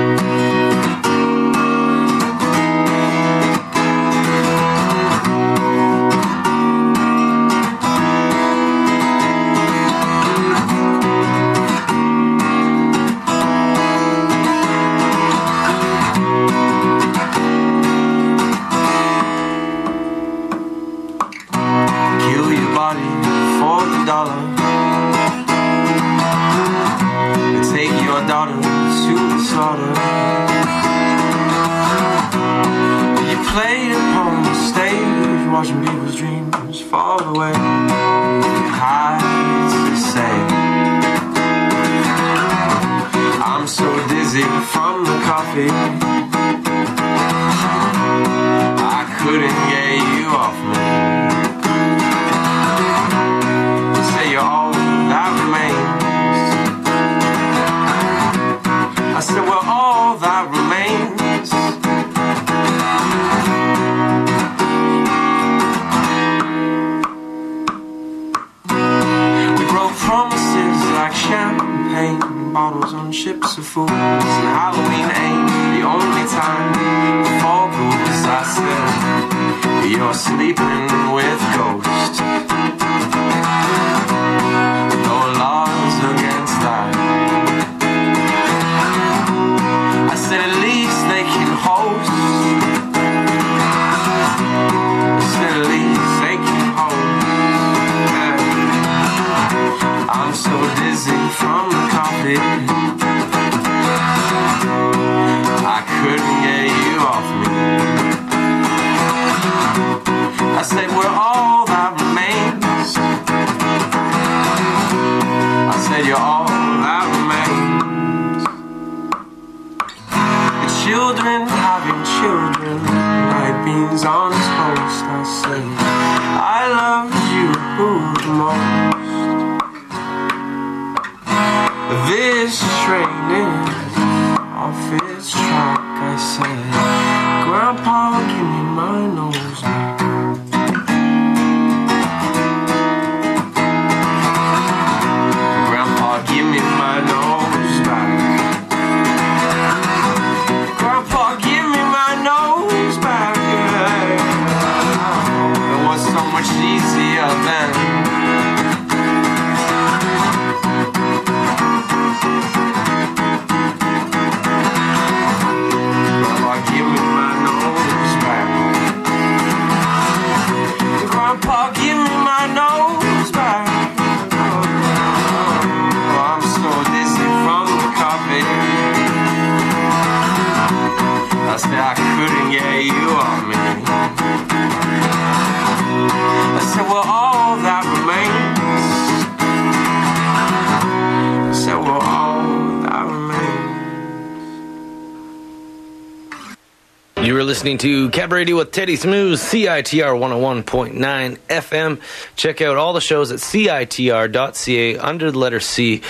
Listening to Cab Radio with Teddy Smooth, C I T R one oh one point nine F M. Check out all the shows at C I T R dot C A under the letter C.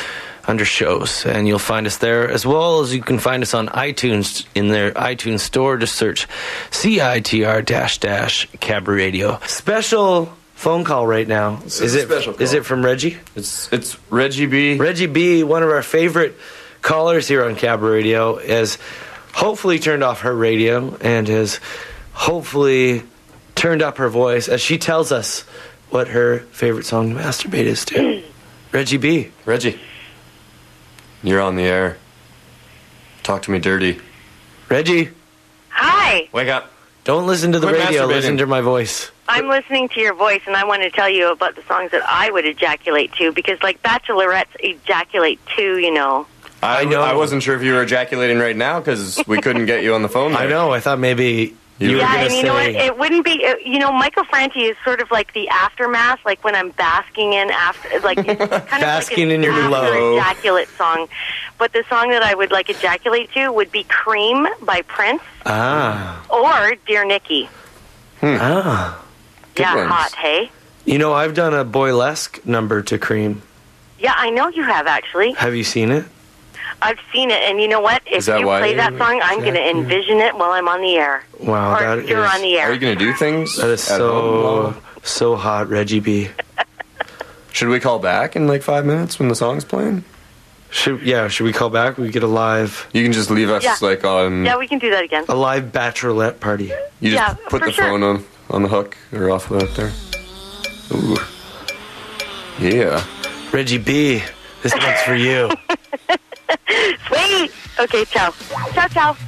under shows, and you'll find us there, as well as you can find us on iTunes in their iTunes store. Just search C I T R dash dash Cabaret Radio. Special phone call right now. This is is a it special call. Is it from Reggie? It's it's Reggie B. Reggie B, one of our favorite callers here on Cabaret Radio, has hopefully turned off her radio and has hopefully turned up her voice as she tells us what her favorite song to masturbate is to. Reggie B. Reggie, you're on the air. Talk to me dirty. Reggie, Hi, wake up. don't listen to the Quit radio, masturbating. listen to my voice. I'm listening to your voice, and I want to tell you about the songs that I would ejaculate to, because, like, bachelorettes ejaculate too, you know. I, I know. I wasn't sure if you were ejaculating right now because we couldn't get you on the phone there. I know, I thought maybe you were yeah, going to and you know what? say... It wouldn't be, uh, you know, Michael Franti is sort of like the aftermath, like when I'm basking in after, like, it's kind Basking of like in your an glow. ejaculate song. But the song that I would like ejaculate to would be Cream by Prince Ah. or Dear Nikki. Ah. yeah, ones. hot, hey? You know, I've done a boylesque number to Cream. Yeah, I know you have, actually. Have you seen it? I've seen it, and you know what? If Is that you why play you that song, I'm going to envision it while I'm on the air. Wow, or that you're is... on the air. Are you going to do things? That is at so, home? so hot, Reggie B. Should we call back in like five minutes when the song's playing? Should yeah? Should we call back? We get a live. You can just leave us Yeah. like on. Yeah, we can do that again. A live bachelorette party. You just Yeah, put for the sure. phone on on the hook or off of that there. Ooh. Yeah. Reggie B, this one's for you. Sweet. Okay, ciao. Ciao, ciao.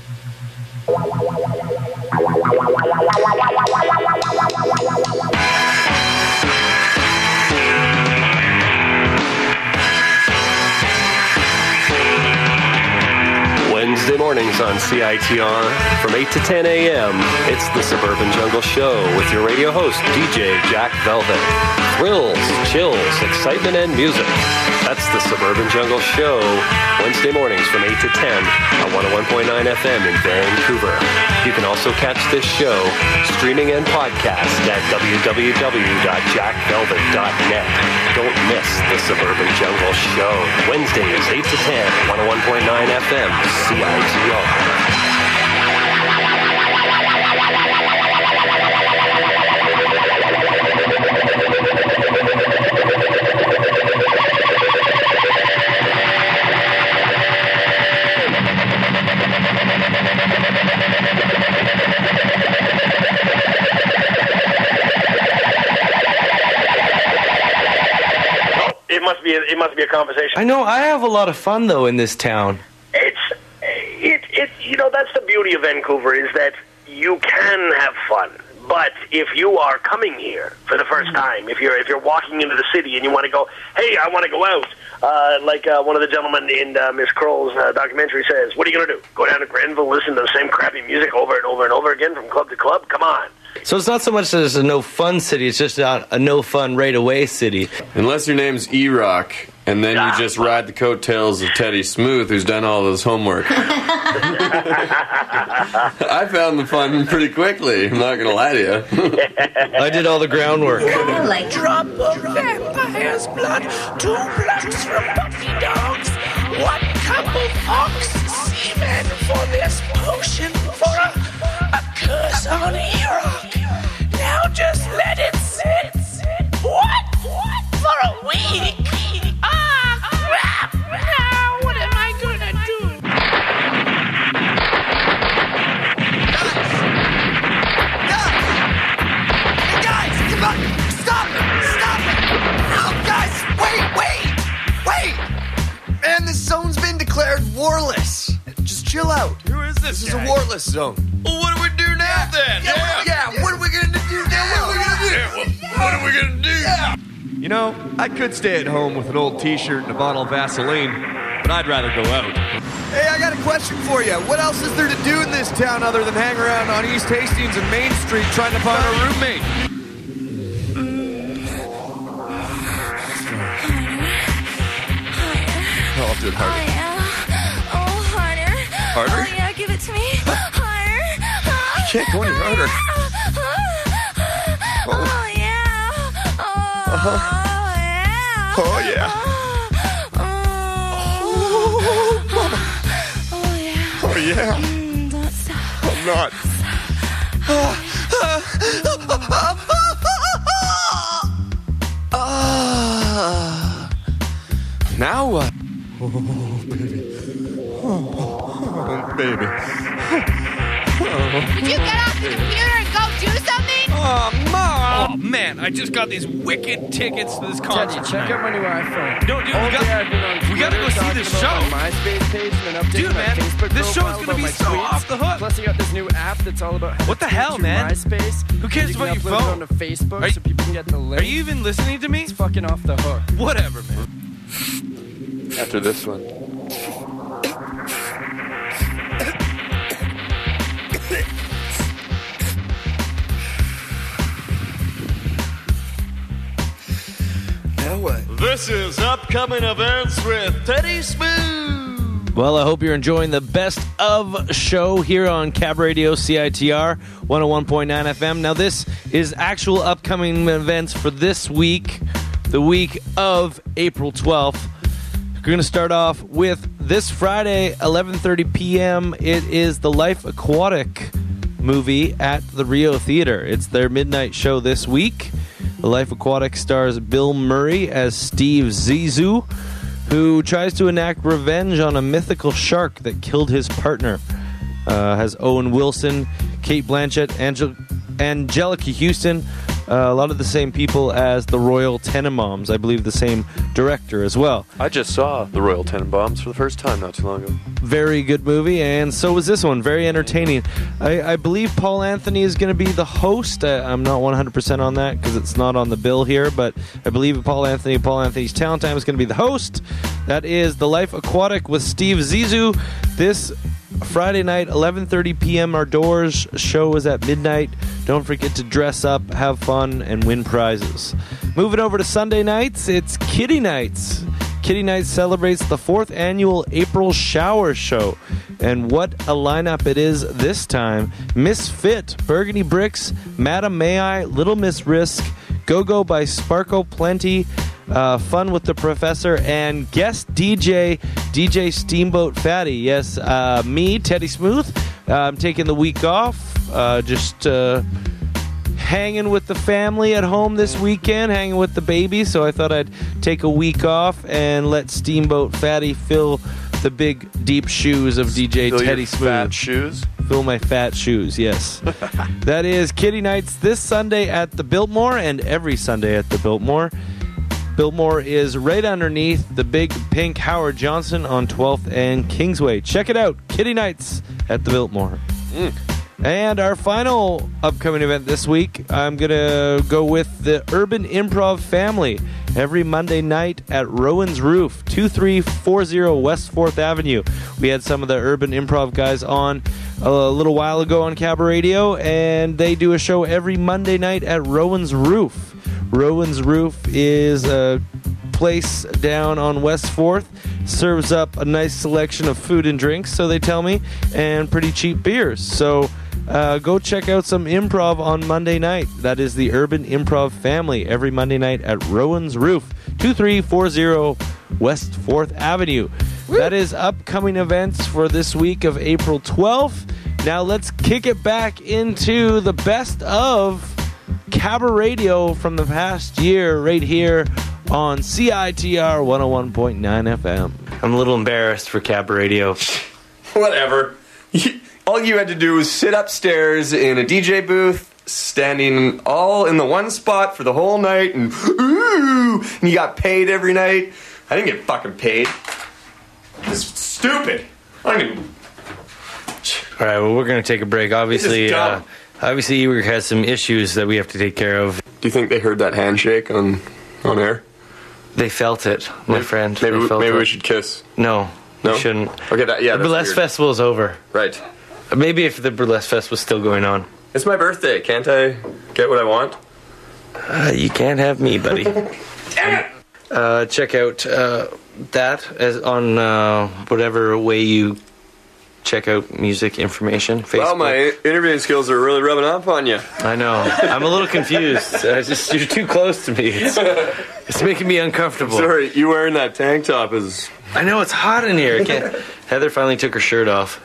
Wednesday mornings on C I T R from eight to ten a.m. It's the Suburban Jungle Show with your radio host, D J Jack Velvet. Thrills, chills, excitement, and music. That's the Suburban Jungle Show, Wednesday mornings from eight to ten on one oh one point nine F M in Vancouver. You can also catch this show streaming and podcast at w w w dot jack velvet dot net. Don't miss the Suburban Jungle Show, Wednesdays eight to ten, one oh one point nine F M, C I T R. It must be. A, it must be a conversation. I know. I have a lot of fun though in this town. It's it it. You know, that's the beauty of Vancouver, is that you can have fun. But if you are coming here for the first time, if you're if you're walking into the city and you want to go, hey, I want to go out, uh, like uh, one of the gentlemen in uh, Miss Kroll's uh, documentary says, what are you going to do? Go down to Granville, listen to the same crappy music over and over and over again from club to club? Come on. So it's not so much that it's a no fun city; it's just not a no fun right away city. Unless your name's E-Rock, and then you just ride the coattails of Teddy Smooth, who's done all this homework. I found the fun pretty quickly. I'm not gonna lie to you. I did all the groundwork. Like drop of vampire's blood, two blacks from puppy dogs, one cup of ox semen for this potion for a, a curse on E-Rock. Now just let it sit. What? What? For a week? Ah, crap! Now what am I gonna do? Guys, come on! Stop it! Stop it! Oh, guys, wait, wait, wait! Man, this zone's been declared warless. Just chill out. Who is this? This guy? is a warless zone. Well, what do we do now then? Yeah, yeah, what are we gonna do now? What are we gonna do? Yeah, well, what are we gonna do? You know, I could stay at home with an old t-shirt and a bottle of Vaseline, but I'd rather go out. Hey, I got a question for you. What else is there to do in this town other than hang around on East Hastings and Main Street trying to find a roommate? Oh, I'll do it harder. Oh, harder. Harder? Oh, yeah, give it to me. Harder. You can't go any harder. Oh, yeah. Oh, Uh-huh. yeah. Oh, yeah. Oh, Yeah. I'm not. Uh, now what? Oh, baby. Oh, baby. Did you get off the computer and go do something? Oh, Mom! Oh, man, I just got these wicked tickets to this concert. Teddy, check tonight. out my new iPhone. No, dude, we All got, day I've been on we got to go Twitter see this show. talking about my MySpace page and then updating Dude, my man, Facebook this show's profile gonna be about so my tweets. off the hook. Plus, you got this new app that's all about how What to the tweet hell, through man? MySpace. Who cares you about can your upload phone? it onto Facebook Are you- so people can get the link. Are you even listening to me? It's fucking off the hook. Whatever, man. After this one. Now what? This is upcoming events with Teddy Smooth. Well, I hope you're enjoying the best of show here on Cab Radio C I T R one oh one point nine F M. Now, this is actual upcoming events for this week, the week of April twelfth. We're going to start off with this Friday, eleven thirty p.m. It is the Life Aquatic movie at the Rio Theater. It's their midnight show this week. The Life Aquatic stars Bill Murray as Steve Zissou, who tries to enact revenge on a mythical shark that killed his partner. Uh, has Owen Wilson, Kate Blanchett, Angel- Angelica Houston, uh, a lot of the same people as the Royal Tenenbaums. I believe the same director as well. I just saw the Royal Tenenbaums for the first time not too long ago. Very good movie, and so was this one. Very entertaining. I, I believe Paul Anthony is going to be the host. I, I'm not one hundred percent on that because it's not on the bill here, but I believe Paul Anthony, Paul Anthony's Talent Time is going to be the host. That is The Life Aquatic with Steve Zissou. This Friday night, eleven thirty p.m. Our doors show is at midnight. Don't forget to dress up, have fun, and win prizes. Moving over to Sunday nights, it's Kitty Nights. Kitty Nights celebrates the fourth annual April Shower Show. And what a lineup it is this time. Misfit, Burgundy Bricks, Madam May I, Little Miss Risk, Go-Go by Sparkle Plenty, Uh, Fun with the Professor, and guest D J, D J Steamboat Fatty. Yes, uh, me, Teddy Smooth. Uh, I'm taking the week off. Uh, just uh, hanging with the family at home this weekend, hanging with the baby. So I thought I'd take a week off and let Steamboat Fatty fill the big, deep shoes of D J Fill Teddy your Smooth. fat shoes? Fill my fat shoes, yes. That is Kitty Nights this Sunday at the Biltmore and every Sunday at the Biltmore. Biltmore is right underneath the big pink Howard Johnson on twelfth and Kingsway. Check it out, Kitty Nights at the Biltmore. Mm. And our final upcoming event this week, I'm going to go with the Urban Improv Family every Monday night at Rowan's Roof, two three four zero West fourth Avenue. We had some of the Urban Improv guys on a little while ago on Cab Radio, and they do a show every Monday night at Rowan's Roof. Rowan's Roof is a place down on West fourth, serves up a nice selection of food and drinks, so they tell me, and pretty cheap beers. So uh, go check out some improv on Monday night. That is the Urban Improv Family every Monday night at Rowan's Roof, two three four zero West fourth Avenue. Woo. That is upcoming events for this week of April twelfth. Now let's kick it back into the best of Cabaret Radio from the past year right here on C I T R one oh one point nine F M. I'm a little embarrassed for Cab Radio. Whatever. All you had to do was sit upstairs in a D J booth, standing all in the one spot for the whole night, and ooh, and you got paid every night. I didn't get fucking paid. It's stupid. I don't even... All right, well, we're going to take a break. Obviously, This is uh, dumb. obviously, Ewer has some issues that we have to take care of. Do you think they heard that handshake on on air? They felt it, my maybe, friend. Maybe, They we, felt maybe it. we should kiss. No, No? we shouldn't. Okay, that, yeah, the that's Burlesque weird. Festival is over. Right. Maybe if the Burlesque Fest was still going on. It's my birthday. Can't I get what I want? Uh, you can't have me, buddy. uh, check out uh, that as on uh, whatever way you check out music information. Facebook. Well, my interviewing skills are really rubbing off on you. I know. I'm a little confused. I just you're too close to me. It's, it's making me uncomfortable. Sorry, you wearing that tank top is. I know it's hot in here. I can't. Heather finally took her shirt off.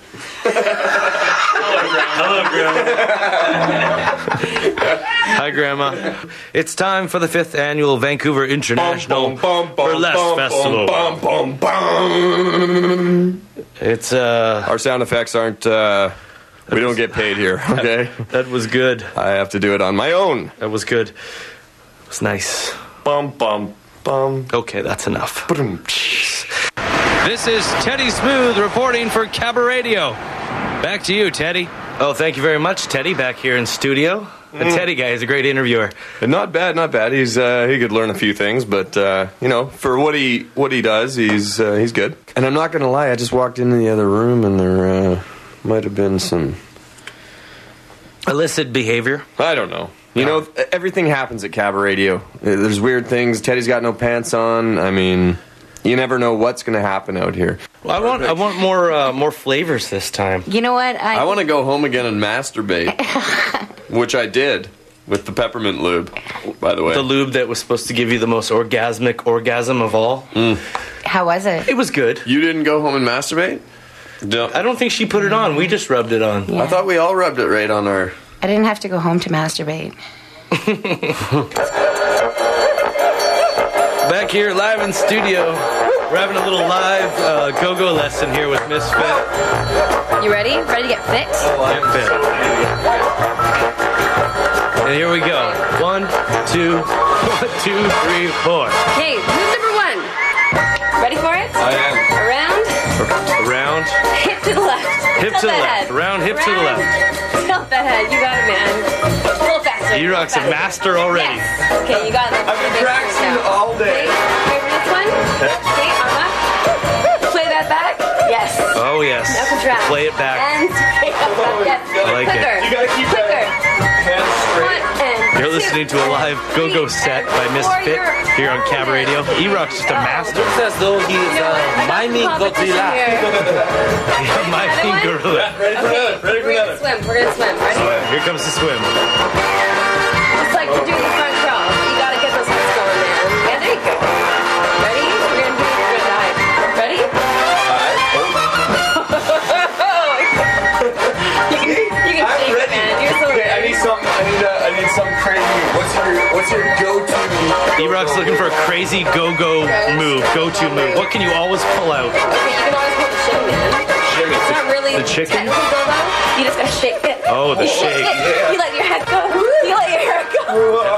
Hello, Grandma. Hi, Grandma. It's time for the fifth annual Vancouver International Burlesque Festival. It's uh, our sound effects aren't. Uh, we don't get paid here. Okay, that, that was good. I have to do it on my own. That was good. It was nice. Bum bum bum. Okay, that's enough. This is Teddy Smooth reporting for Cabaret-radio. Back to you, Teddy. Oh, thank you very much, Teddy. Back here in studio. The Mm. Teddy guy is a great interviewer. Not bad, not bad. He's uh, he could learn a few things, but uh, you know, for what he what he does, he's uh, he's good. And I'm not gonna lie, I just walked into the other room, and there uh, might have been some illicit behavior. I don't know. You know, everything happens at Cabaret-radio. There's weird things. Teddy's got no pants on. I mean, you never know what's gonna happen out here. Well, I want I want more uh, more flavors this time. You know what? I, I want to go home again and masturbate, which I did with the peppermint lube, by the way. The lube that was supposed to give you the most orgasmic orgasm of all. Mm. How was it? It was good. You didn't go home and masturbate? No. I don't think she put it on. We just rubbed it on. Yeah. I thought we all rubbed it right on our... I didn't have to go home to masturbate. Back here live in studio, we're having a little live uh, go-go lesson here with Miss Fit. You ready? Ready to get fit? Oh, I'm fit. And here we go. One, two, one, two, three, four. Okay, move number one. Ready for it? I am. Around. Around. Hip to the left. Hip Tilt to the that left. head. Around, hip to the Around. left. Tilt that head. You got it, man. A little faster. E-Rock's a master already. Yes. Okay, you got it. I've been practicing all day. Okay, ready for this one? Okay, arm up. Play that back. Yes. Oh, yes. Now contract. Play it back. And take up back. Yes. I like it. Quicker. You gotta keep Quicker. hands straight. One and You're two. listening to a live go-go set by Miss Fit here on Cabaret-radio. E-Rock's just a master. Looks as though he's uh, miming Godzilla. Miming gorilla. Ready for Okay, another? Ready for we're another? gonna swim. We're gonna swim. Ready? Here comes the swim. Just like you're doing the front crawl. You gotta get those hips going, man. Yeah, there you go. Ready? We're gonna do it. We're gonna dive. Ready? you can, you can shake it, man. You're so Okay, I ready. need something. I need. Uh, I need something crazy. What's your What's your go-to? E-Rock's looking for a crazy go-go move, go-to move. What can you always pull out? Okay, you can always pull the shimmy, man. Shimmy. It's not really The chicken? technical though, though. You just gotta shake it. Oh, the you shake. it. You let your head go. You let your hair go.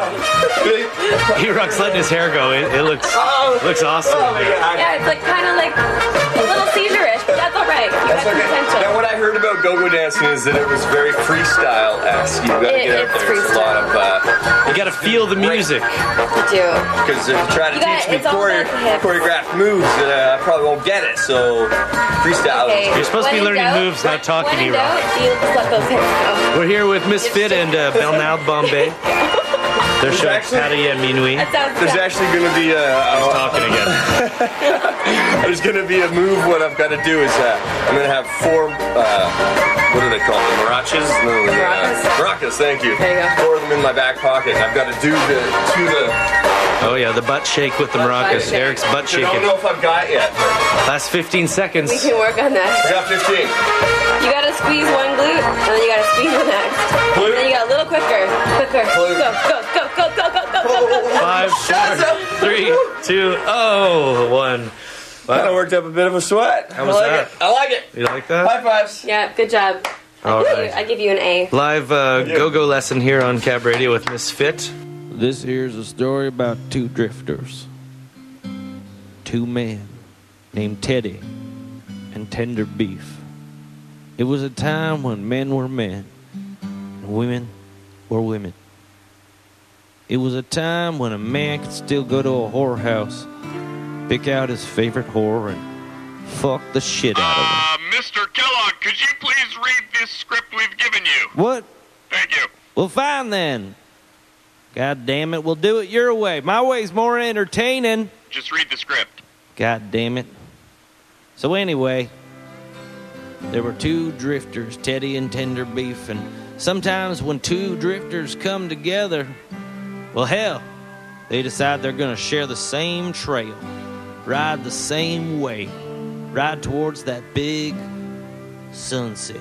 E-Rock's letting his hair go. It, it looks looks awesome. Yeah, it's like kind of like a little seizure-ish, but that's all right. You That's have okay. potential. Now, what I heard about go-go dancing is that it was very freestyle-esque. You got to It- get out it's there. It's a lot of. Uh, You gotta feel the music. You do. Because if you try to You got- teach me it's all chore- about the hips. choreographed moves, uh, I probably won't get it. So, freestyle. Okay. You're supposed to be When in learning doubt- moves, not talking, When in E-Rock. doubt, you just let those hips go. We're here with Miss Fit and uh, Bernard Bombay. They're There's showing actually- Paris et Minuit. That sounds There's good. actually going to be a. He's a talking again. there's going to be a move. What I've got to do is uh, I'm going to have four. Uh, what are they called? The marachas? No, the, Maracas. Uh, maracas. Thank you. There you go. Four of them in my back pocket. And I've got to do the to the. Oh yeah, the butt shake with the maracas. shake. Eric's butt I shaking. don't know if I've got it yet. Last fifteen seconds. We can work on I that. got fifteen. You gotta squeeze one glute, and then you gotta squeeze the next. Glute. And then you got a little quicker. Quicker. Glute. Go, go, go, go, go, go, go, go, go. Five, four, three, two, oh, one. That worked up a bit of a sweat. How was I like that? it. I like it. You like that? High fives. Yeah, good job. All I give right. you- I give you an A. Live uh, go-go lesson here on Cab Radio with Miss Fit. This here's a story about two drifters. Two men named Teddy and Tender Beef. It was a time when men were men and women were women. It was a time when a man could still go to a whorehouse, pick out his favorite whore, and fuck the shit out of her. Uh, Mister Kellogg, could you please read this script we've given you? What? Thank you. Well, fine then. God damn it, we'll do it your way. My way's more entertaining. Just read the script. God damn it. So anyway, there were two drifters, Teddy and Tender Beef, and sometimes when two drifters come together, well, hell, they decide they're going to share the same trail, ride the same way, ride towards that big sunset.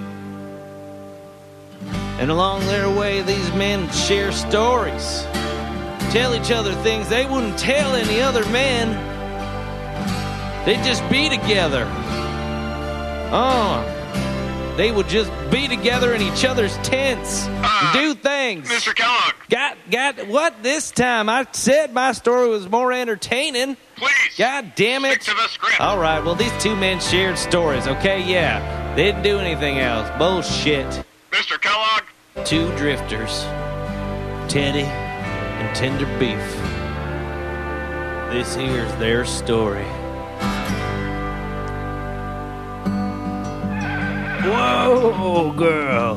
And along their way, these men share stories, tell each other things they wouldn't tell any other men. They'd just be together. Oh, they would just be together in each other's tents, uh, do things. Mister Kellogg. Got, got, what this time? I said my story was more entertaining. Please. God damn it. Stick to the script. All right, well, these two men shared stories, okay? Yeah, they didn't do anything else. Bullshit. Mister Kellogg. Two drifters, Teddy and Tender Beef. This here's their story. Whoa, girl.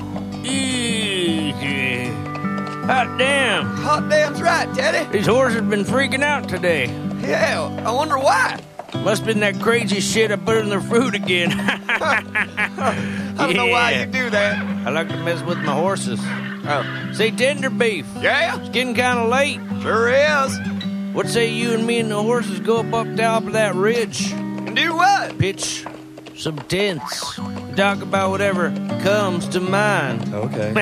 Easy. Hot damn. Hot damn's right, Teddy. These horses have been freaking out today. Yeah, I wonder why. Must have been that crazy shit I put in their food again. I don't know why you do that. I like to mess with my horses. Oh. Say, Tender Beef. Yeah? It's getting kind of late. Sure is. What say you and me and the horses go up up top of that ridge? And do what? Pitch some tents. Talk about whatever comes to mind. Okay.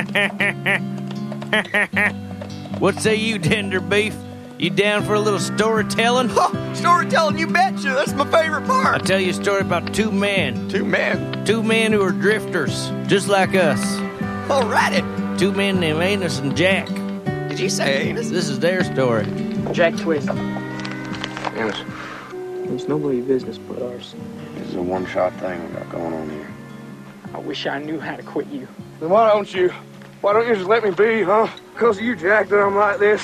What say you, Tender Beef? You down for a little storytelling? Oh, storytelling, you betcha. That's my favorite part. I'll tell you a story about two men. Two men? Two men who are drifters, just like us. Alrighty. Two men named Anus and Jack. Did you say Anus? This is their story. Jack Twist. Anus, It's nobody's business but ours. this is a one-shot thing we got going on here. I wish I knew how to quit you. Then why don't you? Why don't you just let me be, huh? Because of you, Jack, that I'm like this.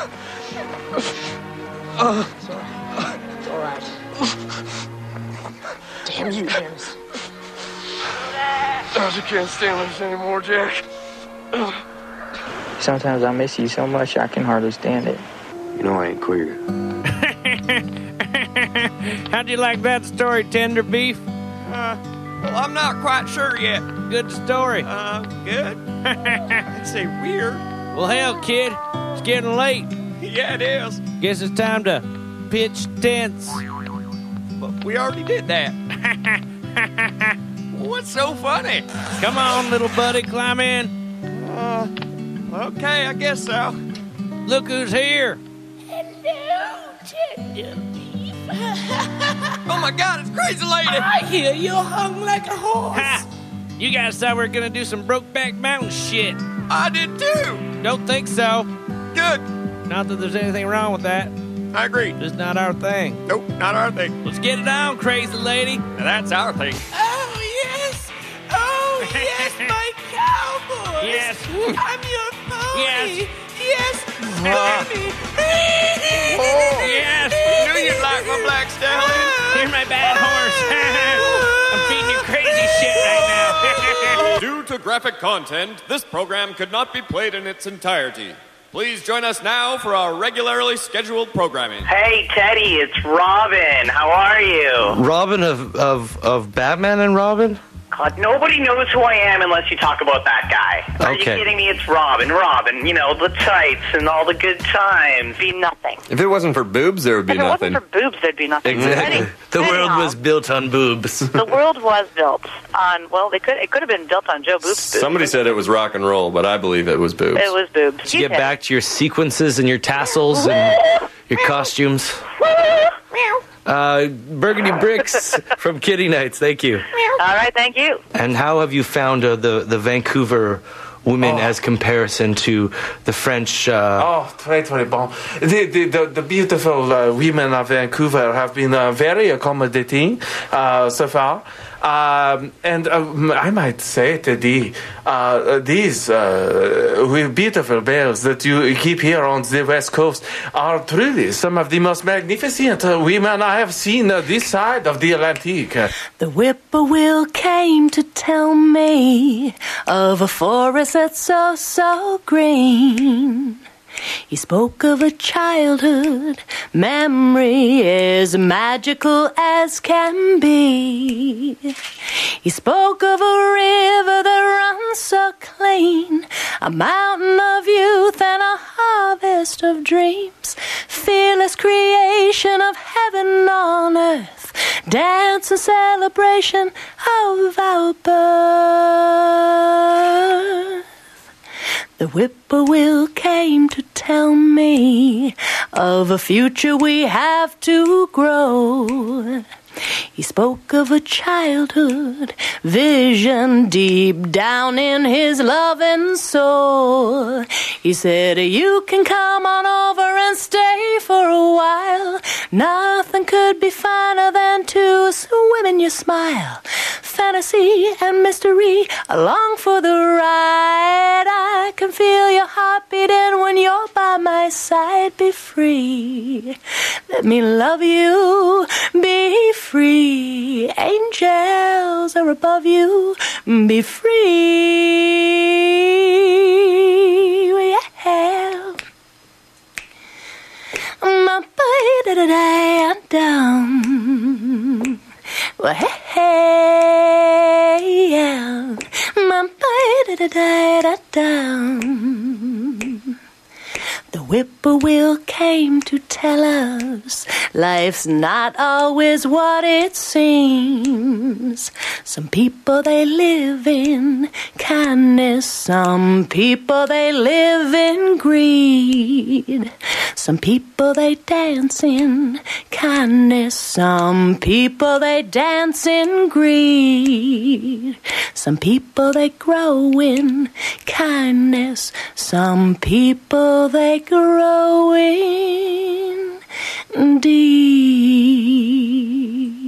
Uh, Sorry. It's all right. Damn you, Dennis. I just can't stand this anymore, Jack. Sometimes I miss you so much I can hardly stand it. You know I ain't queer. How'd you like that story, Tender Beef? Uh, well, I'm not quite sure yet. Good story. Uh, good. I'd say weird. Well, hell, kid, it's getting late. Yeah, it is. Guess it's time to pitch tents. But we already did that. What's so funny? Come on, little buddy, climb in. Uh, okay, I guess so. Look who's here. Hello, Tender Beef. Oh my God, it's Crazy Lady. I hear you're hung like a horse. Ha! You guys thought we were gonna do some Brokeback Mountain shit. I did too. Don't think so. Good. Not that there's anything wrong with that. I agree. Just not our thing. Nope, not our thing. Let's get it on, Crazy Lady. Now that's our thing. Oh, yes. Oh, yes, my cowboy. Yes. I'm your pony. Yes. Yes. Uh, oh, Yes. knew you'd like my black stallion. Here's my bad horse. I'm feeding you crazy shit right now. Due to graphic content, this program could not be played in its entirety. Please join us now for our regularly scheduled programming. Hey, Teddy, it's Robin. How are you? Robin of, of, of Batman and Robin? God, nobody knows who I am unless you talk about that guy. Are you Okay. kidding me? It's Robin. Robin, you know, the tights and all the good times. Be nothing. If it wasn't for boobs, there would be If it nothing. wasn't for boobs, there'd be nothing. Exactly. Any- The world anyhow, was built on boobs. The world was built on, well, they could. It could have been built on Joe Boob's boobs. Somebody said it was rock and roll, but I believe it was boobs. It was boobs. To get back to your sequences and your tassels and your costumes. Uh, Burgundy Bricks from Kitty Nights, thank you. All right, thank you. And how have you found uh, the, the Vancouver women Oh. as comparison to the French? Uh, Oh, très, très bon. The, the, the, the beautiful uh, women of Vancouver have been uh, very accommodating uh, so far. Um, and uh, I might say, Teddy, uh, these uh, with beautiful bells that you keep here on the West Coast are truly some of the most magnificent uh, women I have seen uh, this side of the Atlantic. Uh, The whippoorwill came to tell me of a forest that's so, so green. He spoke of a childhood memory as magical as can be. He spoke of a river that runs so clean, a mountain of youth and a harvest of dreams, fearless creation of heaven on earth, dance and celebration of our birth. The whippoorwill came to tell me of a future we have to grow. He spoke of a childhood vision deep down in his loving soul. He said, you can come on over and stay for a while. Nothing could be finer than to swim in your smile. Fantasy and mystery along for the ride. I can feel your heart beating when you're by my side. Be free. Let me love you. Be free. Angels are above you. Be free. Yeah. My da-da-da down. Well, hey, hey, yeah. My da-da-da down. The whippoorwill came to tell us life's not always what it seems. Some people, they live in kindness. Some people, they live in greed. Some people, they dance in kindness. Some people, they dance in greed. Some people, they grow in kindness. Some people, they grow in deed.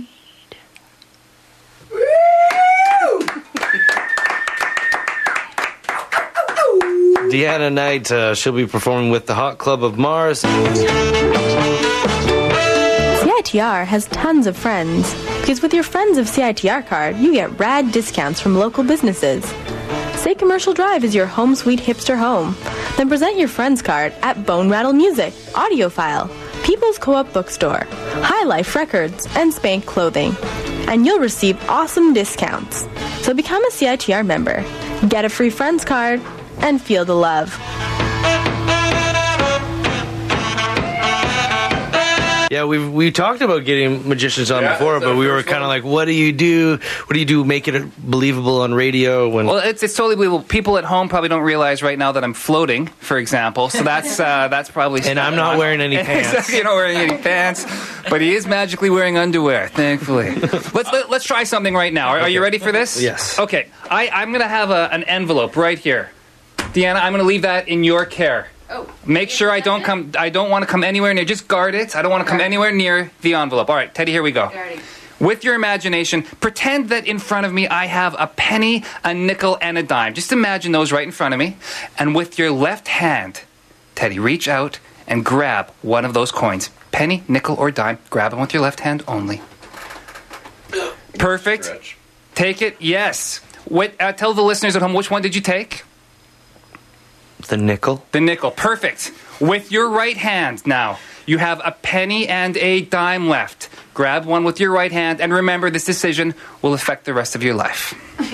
Deanna Knight, uh, she'll be performing with the Hot Club of Mars. C I T R has tons of friends, because with your Friends of C I T R card, you get rad discounts from local businesses. Say Commercial Drive is your home sweet hipster home. Then present your friend's card at Bone Rattle Music, Audiophile, People's Co-op Bookstore, High Life Records, and Spank Clothing. And you'll receive awesome discounts. So become a C I T R member, get a free friend's card, and feel the love. Yeah, we've we talked about getting magicians on Yeah, before, that's but our we were first kind of one. like, what do you do? What do you do? Make it believable on radio? When Well, it's, it's totally believable. People at home probably don't realize right now that I'm floating, for example. So that's uh, that's probably. And I'm not wearing any pants. Exactly, you're not wearing any pants, but he is magically wearing underwear. Thankfully. let's let, let's try something right now. Are, are you ready for this? Yes. Okay. I I'm gonna have a, an envelope right here, Deanna. I'm gonna leave that in your care. Oh. Make sure I don't come. I don't want to come anywhere near. Just guard it. I don't want to come anywhere near the envelope. All right, Teddy. Here we go. With your imagination, pretend that in front of me I have a penny, a nickel, and a dime. Just imagine those right in front of me. And with your left hand, Teddy, reach out and grab one of those coins. Penny, nickel, or dime. Grab them with your left hand only. Perfect. Take it. Yes. Wait, uh, tell the listeners at home, which one did you take? The nickel. The nickel. Perfect. With your right hand now, you have a penny and a dime left. Grab one with your right hand, and remember, this decision will affect the rest of your life.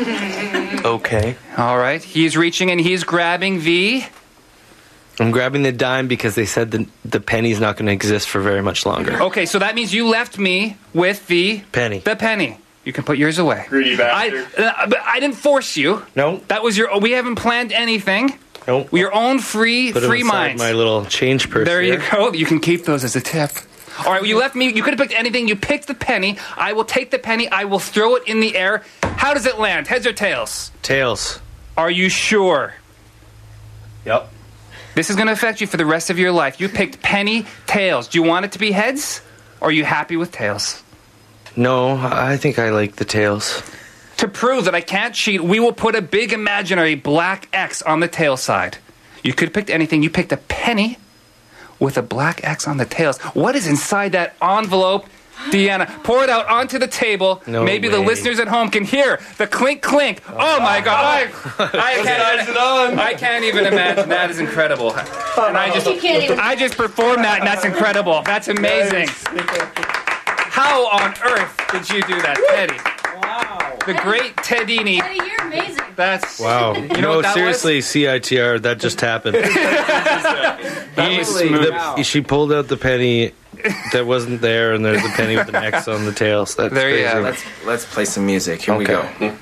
Okay. All right. He's reaching and he's grabbing the... I'm grabbing the dime because they said the, the penny's not going to exist for very much longer. Okay, so that means you left me with the... Penny. The penny. You can put yours away. Greedy bastard. I, uh, but I didn't force you. No. That was your... We haven't planned anything. Nope. Your own free, Put 'em free inside mind. my little change purse. There you here. go. You can keep those as a tip. All right, well, you left me. You could have picked anything. You picked the penny. I will take the penny. I will throw it in the air. How does it land? Heads or tails? Tails. Are you sure? Yep. This is going to affect you for the rest of your life. You picked penny, tails. Do you want it to be heads? Or are you happy with tails? No, I think I like the tails. To prove that I can't cheat, we will put a big imaginary black X on the tail side. You could have picked anything. You picked a penny with a black X on the tails. What is inside that envelope? Deanna, pour it out onto the table. No Maybe the way. listeners at home can hear the clink clink. Oh, my God! I, I, can't, I can't even imagine. That is incredible. And I just, You can't even- I just performed that, and that's incredible. That's amazing. How on earth did you do that, Teddy? Wow. The great Teddini. Teddy, you're amazing. That's Wow. You know no, what that seriously, C I T R, that just happened. That was He- smooth. the- she pulled out the penny that wasn't there, and there's a penny with an X on the tail. So that's There you crazy. have it. Let's let's play some music. Here we Okay. go.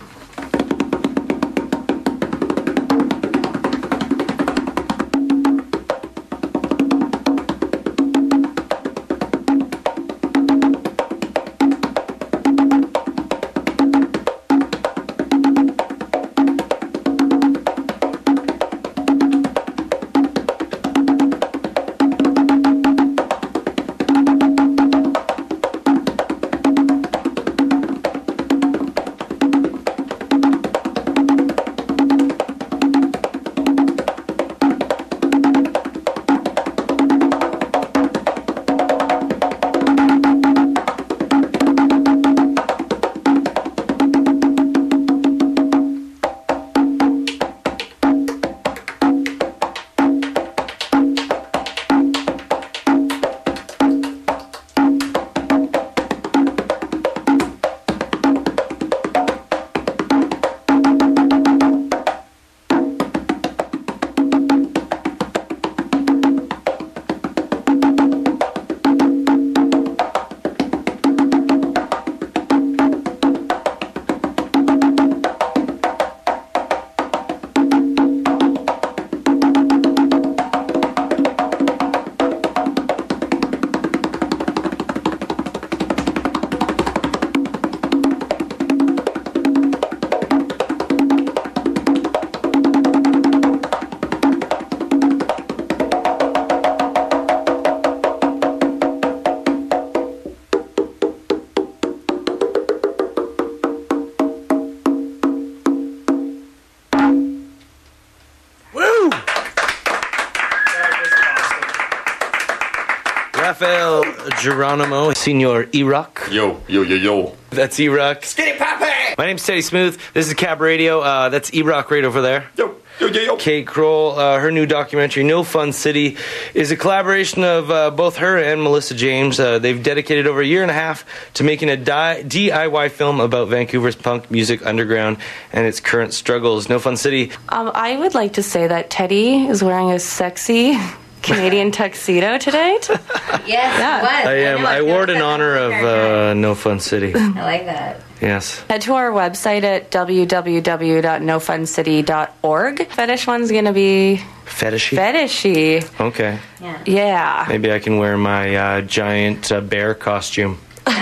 Rafael Geronimo, Senor E-Rock. Yo, yo, yo, yo. That's E-Rock. Skinny Pappy! My name's Teddy Smooth. This is Cab Radio. Uh, that's E-Rock right over there. Yo, yo, yo, yo. Kate Kroll, uh, her new documentary, No Fun City, is a collaboration of uh, both her and Melissa James. Uh, they've dedicated over a year and a half to making a di- D I Y film about Vancouver's punk music underground and its current struggles. No Fun City. Um, I would like to say that Teddy is wearing a sexy Canadian tuxedo today. Yes, Yeah. what? I am. know, I feel wore it in like honor of that's uh, No Fun City. I like that. Yes. Head to our website at w w w dot no fun city dot org. Fetish one's going to be Fetishy? fetishy. Okay. Yeah. Yeah. Maybe I can wear my uh, giant uh, bear costume.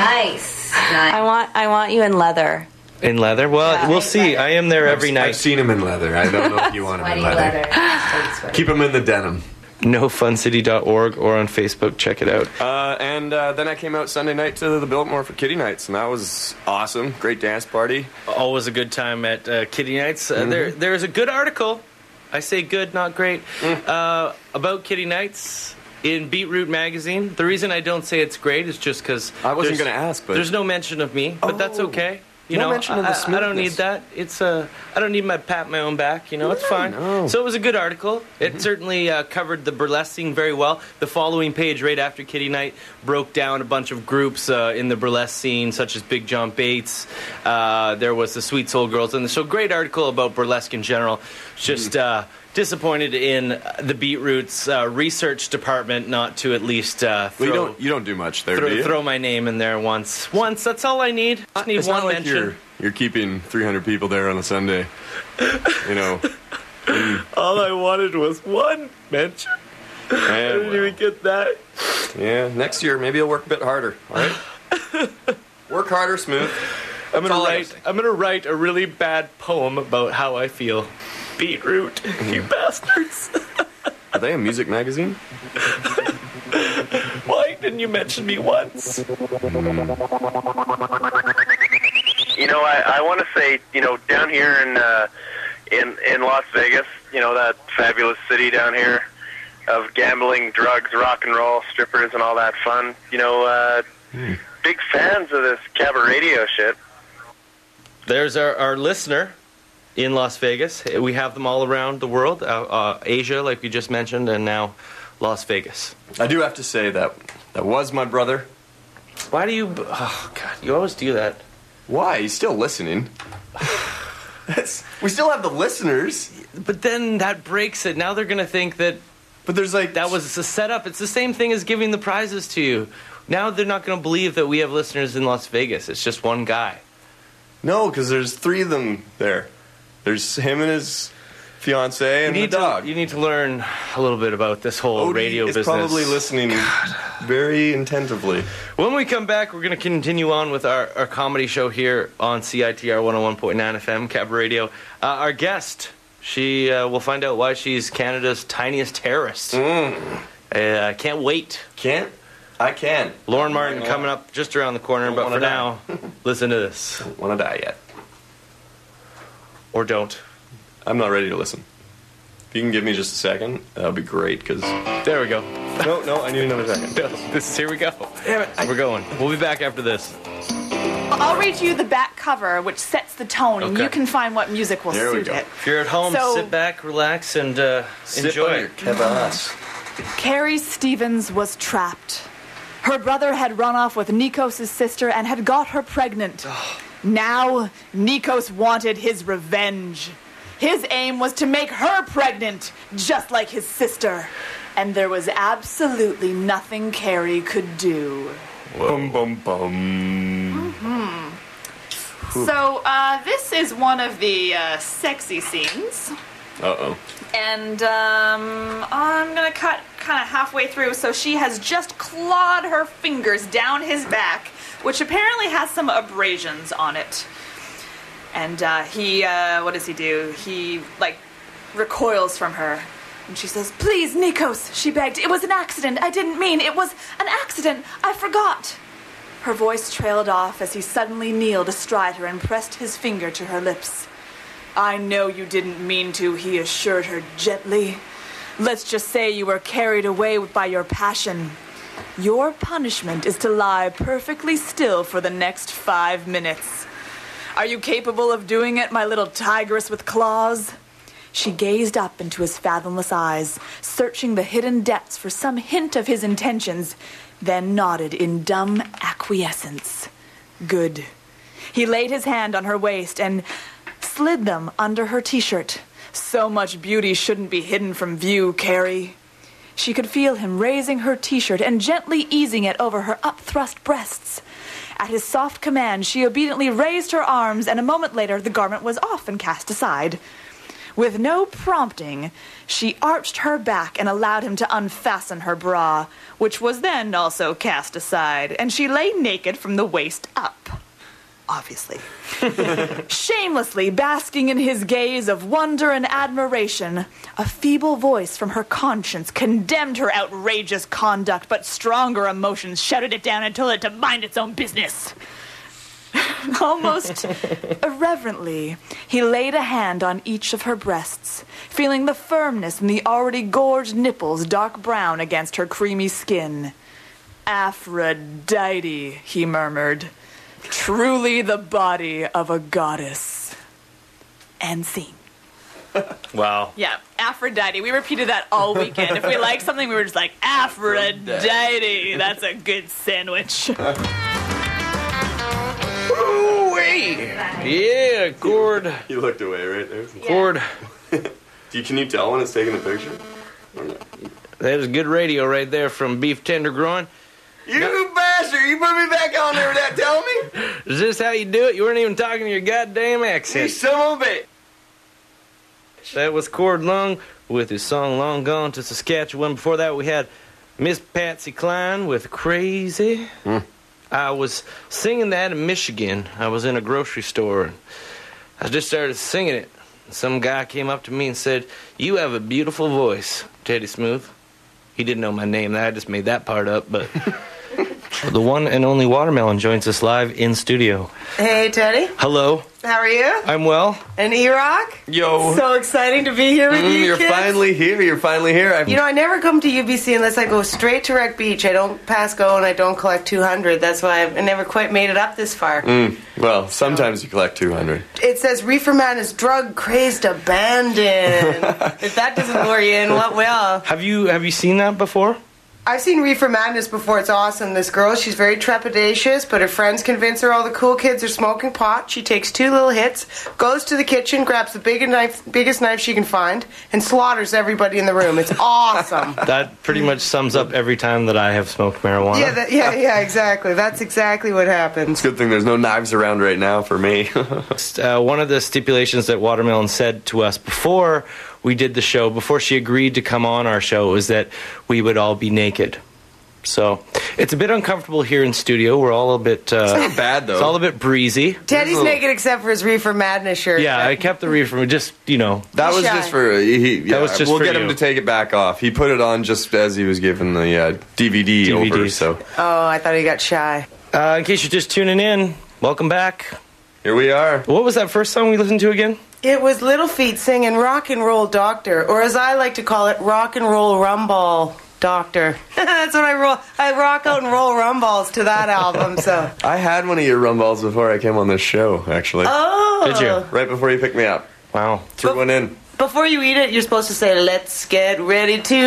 Nice. nice. I want I want you in leather. In leather? Well, Yeah. we'll see. I am there every I've, night. I've seen him in leather. I don't know if you want him in Sweaty leather. leather. Keep him in the denim. no fun city dot org or on Facebook. Check it out. Uh, and uh, then I came out Sunday night to the Biltmore for Kitty Nights, and that was awesome. Great dance party. Always a good time at uh, Kitty Nights. Uh, Mhm. There, there's a good article. I say good, not great, Mm. uh, about Kitty Nights in Beetroot magazine. The reason I don't say it's great is just because I wasn't gonna ask, but- there's no mention of me. But that's Oh. okay. You No know, mention of the I, I don't need smoothness. that. It's uh, I don't need my pat my own back. You know, it's fine. no. So it was a good article. It Mm-hmm. certainly uh, covered the burlesque scene very well. The following page, right after Kitty Night, broke down a bunch of groups uh, in the burlesque scene, such as Big John Bates. Uh, there was the Sweet Soul Girls, and so great article about burlesque in general. Just. Uh, Disappointed in the Beetroots uh, research department not to at least uh, throw, Well, you don't you don't do much there, do throw, you? throw my name in there once. Once, that's all I need. Just need it's one not like mention. you're you're keeping three hundred people there on a Sunday. You know. Mm. All I wanted was one mention. I Yeah, didn't even get that. yeah. Next year, maybe you'll work a bit harder. All right. Work harder, Smooth. I'm That's gonna all I write. I'm gonna write a really bad poem about how I feel. Beetroot, you bastards. Are they a music magazine? Why didn't you mention me once? You know, I, I want to say, you know, down here in uh, in in Las Vegas, you know, that fabulous city down here of gambling, drugs, rock and roll, strippers, and all that fun. You know, uh, big fans of this cabaret radio shit. There's our, our listener in Las Vegas. We have them all around the world. Uh, uh, Asia, like we just mentioned, and now Las Vegas. I do have to say that that was my brother. Why do you... Oh, God, you always do that. Why? He's still listening. We still have the listeners. But then that breaks it. Now they're going to think that... But there's like... That was a setup. It's the same thing as giving the prizes to you. Now they're not going to believe that we have listeners in Las Vegas. It's just one guy. No, because there's three of them there. There's him and his fiance and you need the dog. To, you need to learn a little bit about this whole Odie radio is business. Probably listening God. very attentively. When we come back, we're going to continue on with our, our comedy show here on C I T R one oh one point nine F M, Cabaret Radio. Uh, our guest, she uh, will find out why she's Canada's tiniest terrorist. Mm. Uh, can't wait. Can't? I can. Lauren Martin coming up just around the corner, Don't but for die. now, listen to this. Don't want to die yet. Or don't. I'm not ready to listen. If you can give me just a second, that would be great, because... There we go. No, no, I need another second. No, this is, here we go. Damn it. I... We're going. We'll be back after this. I'll read you the back cover, which sets the tone, and Okay. you can find what music will There we suit go. it. If you're at home, So- sit back, relax, and uh, Sit enjoy. on your kebabs. Carrie Stevens was trapped. Her brother had run off with Nikos' sister and had got her pregnant. Now, Nikos wanted his revenge. His aim was to make her pregnant, just like his sister. And there was absolutely nothing Carrie could do. Bum, bum, bum. Hmm. So, uh, this is one of the uh, sexy scenes. Uh-oh. And um, I'm gonna cut kind of halfway through. So she has just clawed her fingers down his back, which apparently has some abrasions on it. And uh, he, uh, what does he do? He, like, recoils from her. And she says, "Please, Nikos," she begged. "It was an accident. I didn't mean. It was an accident. I forgot." Her voice trailed off as he suddenly kneeled astride her and pressed his finger to her lips. "I know you didn't mean to," he assured her gently. "Let's just say you were carried away by your passion. Your punishment is to lie perfectly still for the next five minutes. Are you capable of doing it, my little tigress with claws?" She gazed up into his fathomless eyes, searching the hidden depths for some hint of his intentions, then nodded in dumb acquiescence. Good. He laid his hand on her waist and slid them under her t-shirt. So much beauty shouldn't be hidden from view, Carrie. She could feel him raising her t-shirt and gently easing it over her upthrust breasts. At his soft command, she obediently raised her arms, and a moment later the garment was off and cast aside. With no prompting, she arched her back and allowed him to unfasten her bra, which was then also cast aside, and she lay naked from the waist up. Obviously. Shamelessly basking in his gaze of wonder and admiration, a feeble voice from her conscience condemned her outrageous conduct, but stronger emotions shouted it down and told it to mind its own business. Almost irreverently, he laid a hand on each of her breasts, feeling the firmness in the already gorged nipples dark brown against her creamy skin. "Aphrodite," he murmured. "Truly the body of a goddess." And scene. Wow. Yeah, Aphrodite. We repeated that all weekend. If we liked something, we were just like, Aphrodite. That's a good sandwich. Ooh-wee. Yeah, Gord. You looked away right there. Gord. Do you, can you tell when it's taking a picture? That is good radio right there from Beef Tendergroin. You bastard! You put me back on there without telling me? Is this how you do it? You weren't even talking to your goddamn accent. You son of a bitch! That was Cord Lung with his song Long Gone to Saskatchewan. Before that, we had Miss Patsy Cline with Crazy. Mm. I was singing that in Michigan. I was in a grocery store. And I just started singing it. Some guy came up to me and said, "You have a beautiful voice, Teddy Smooth." He didn't know my name. I just made that part up, but The one and only Watermelon joins us live in studio. Hey, Teddy. Hello. How are you? I'm well. And E-Rock? Yo. So exciting to be here with Mm, you, you're kids. finally here. You're finally here. I'm... You know, I never come to U B C unless I go straight to Wreck Beach. I don't pass go and I don't collect two hundred. That's why I've never quite made it up this far. Mm, well, sometimes you collect two hundred. It says Reefer Man is drug crazed abandoned. If that doesn't lure you in, what will? Have you have you seen that before? I've seen Reefer Madness before. It's awesome. This girl, she's very trepidatious, but her friends convince her all the cool kids are smoking pot. She takes two little hits, goes to the kitchen, grabs the big knife, biggest knife she can find, and slaughters everybody in the room. It's awesome. That pretty much sums up every time that I have smoked marijuana. Yeah, that, yeah, yeah, exactly. That's exactly what happens. Good thing there's no knives around right now for me. uh, one of the stipulations that Watermelon said to us before we did the show, before she agreed to come on our show, was that we would all be naked. So it's a bit uncomfortable here in studio. We're all a bit... Uh, it's not bad, though. It's all a bit breezy. Teddy's little... naked except for his Reefer Madness shirt. Yeah, I kept the Reefer, just, you know... That was shy. just for... He, yeah, that was just we'll for get you. him to take it back off. He put it on just as he was giving the uh, D V D D V Ds. over, so... Oh, I thought he got shy. Uh, in case you're just tuning in, welcome back. Here we are. What was that first song we listened to again? It was Little Feat singing Rock and Roll Doctor, or as I like to call it, Rock and Roll Rumball Doctor. That's what I roll. I rock out and roll rumballs to that album. So I had one of your rumballs before I came on this show, actually. Oh. Did you? Right before you picked me up. Wow. Threw one in. Before you eat it, you're supposed to say, "Let's get ready to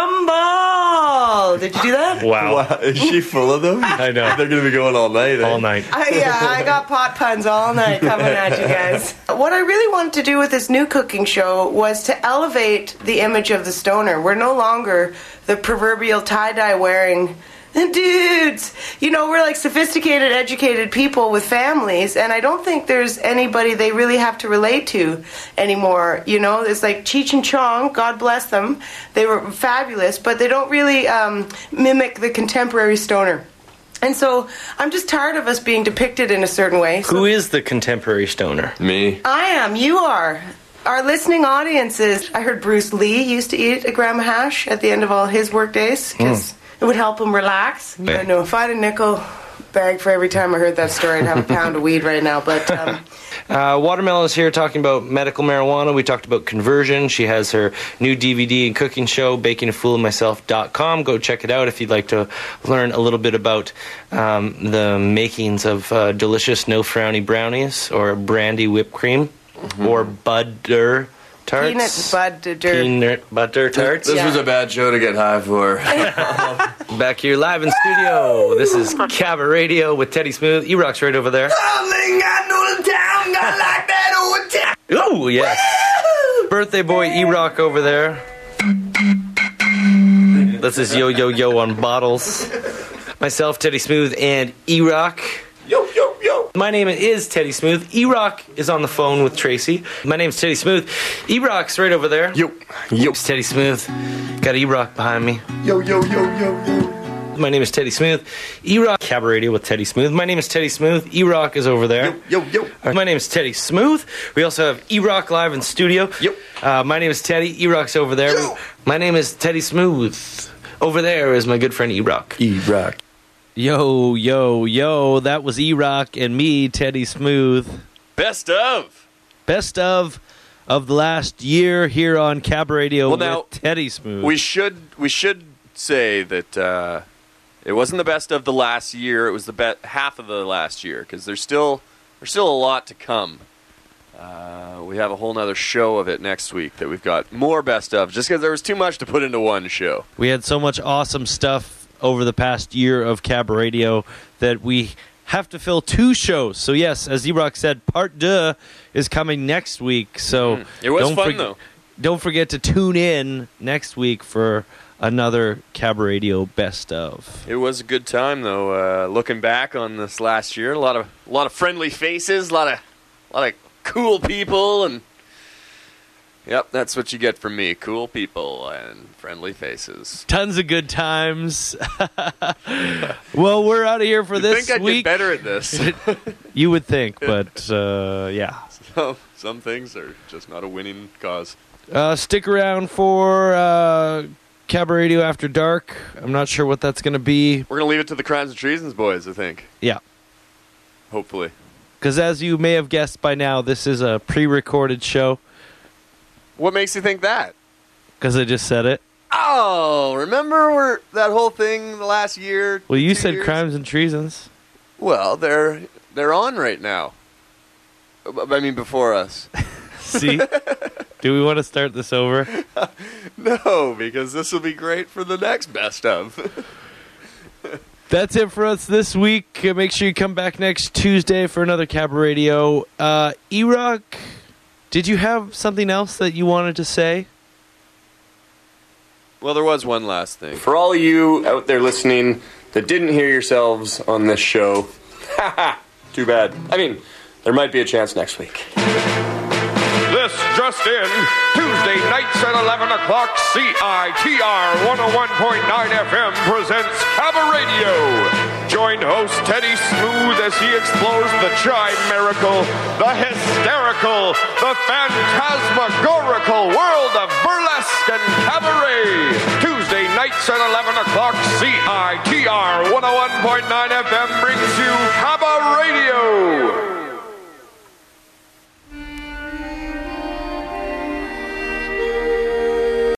rumble." Did you do that? Wow. Wow. Is she full of them? I know. They're going to be going all night. All eh? night. I, yeah, I got pot puns all night coming at you guys. What I really wanted to do with this new cooking show was to elevate the image of the stoner. We're no longer the proverbial tie-dye wearing dudes. You know, we're like sophisticated, educated people with families, and I don't think there's anybody they really have to relate to anymore. You know, it's like Cheech and Chong, God bless them. They were fabulous, but they don't really um, mimic the contemporary stoner. And so I'm just tired of us being depicted in a certain way. So Who is the contemporary stoner? Me. I am. You are. Our listening audiences. I heard Bruce Lee used to eat a gram of hash at the end of all his work days because mm. it would help him relax. Yeah. I know if I had a nickel bag for every time I heard that story, I'd have a pound of weed right now. But um, uh, Watermelon is here talking about medical marijuana. We talked about conversion. She has her new D V D and cooking show, baking a fool of myself dot com. Go check it out if you'd like to learn a little bit about um, the makings of uh, delicious no frowny brownies or brandy whipped cream. Mm-hmm. Or butter tarts. Peanut butter. Peanut butter tarts. This Yeah. was a bad show to get high for. Back here live in studio. This is Cabot Radio with Teddy Smooth. E-Rock's right over there. Oh, yes. Birthday boy E-Rock over there. This is Yo Yo Yo on bottles. Myself, Teddy Smooth, and E-Rock. Yo, yo, yo. My name is Teddy Smooth. E-Rock is on the phone with Tracy. My name's Teddy Smooth. E-Rock's right over there. Yo, yo. It's Teddy Smooth. Got E-Rock behind me. Yo, yo, yo, yo, yo. My name is Teddy Smooth. E-Rock, Cabot Radio with Teddy Smooth. My name is Teddy Smooth. E-Rock is over there. Yo, yo, yo. My name is Teddy Smooth. We also have E-Rock live in studio. Yep. Uh, my name is Teddy. E-Rock's over there. Yo. My name is Teddy Smooth. Over there is my good friend E-Rock. E-Rock. Yo, yo, yo, that was E-Rock and me, Teddy Smooth. Best of. Best of of the last year here on Cab Radio Well, with now, Teddy Smooth. We should we should say that uh, it wasn't the best of the last year. It was the be- half of the last year because there's still there's still a lot to come. Uh, we have a whole nother show of it next week that we've got more best of just because there was too much to put into one show. We had so much awesome stuff over the past year of Cab Radio that we have to fill two shows. So yes, as E-Rock said, part deux is coming next week. So mm. It was don't fun for- though. Don't forget to tune in next week for another Cab Radio best of. It was a good time though. Uh, looking back on this last year, a lot of a lot of friendly faces, a lot of a lot of cool people, and yep, that's what you get from me: cool people and friendly faces. Tons of good times. Well, we're out of here for You'd this think I'd week. get better at this. You would think, but uh, yeah. Some, some things are just not a winning cause. Uh, stick around for uh, Cabaret Radio After Dark. I'm not sure what that's going to be. We're going to leave it to the Crimes and Treasons boys, I think. Yeah. Hopefully. Because as you may have guessed by now, this is a pre-recorded show. What makes you think that? Because I just said it. Oh, remember where that whole thing the last year? Well, you two said years? Crimes and Treasons. Well, they're they're on right now. I mean, before us. See? Do we want to start this over? No, because this will be great for the next best of. That's it for us this week. Uh, make sure you come back next Tuesday for another Cabaret Radio. Uh, E-Rock, did you have something else that you wanted to say? Well, there was one last thing. For all of you out there listening that didn't hear yourselves on this show, haha, too bad. I mean, there might be a chance next week. This just in, Tuesday nights at eleven o'clock, C I T R one oh one point nine F M presents Cabaret Radio. Join host Teddy Smooth as he explores the chimerical, the hysterical, the phantasmagorical world of burlesque and cabaret. Tuesday nights at eleven o'clock, C I T R one oh one point nine F M brings you Cabaret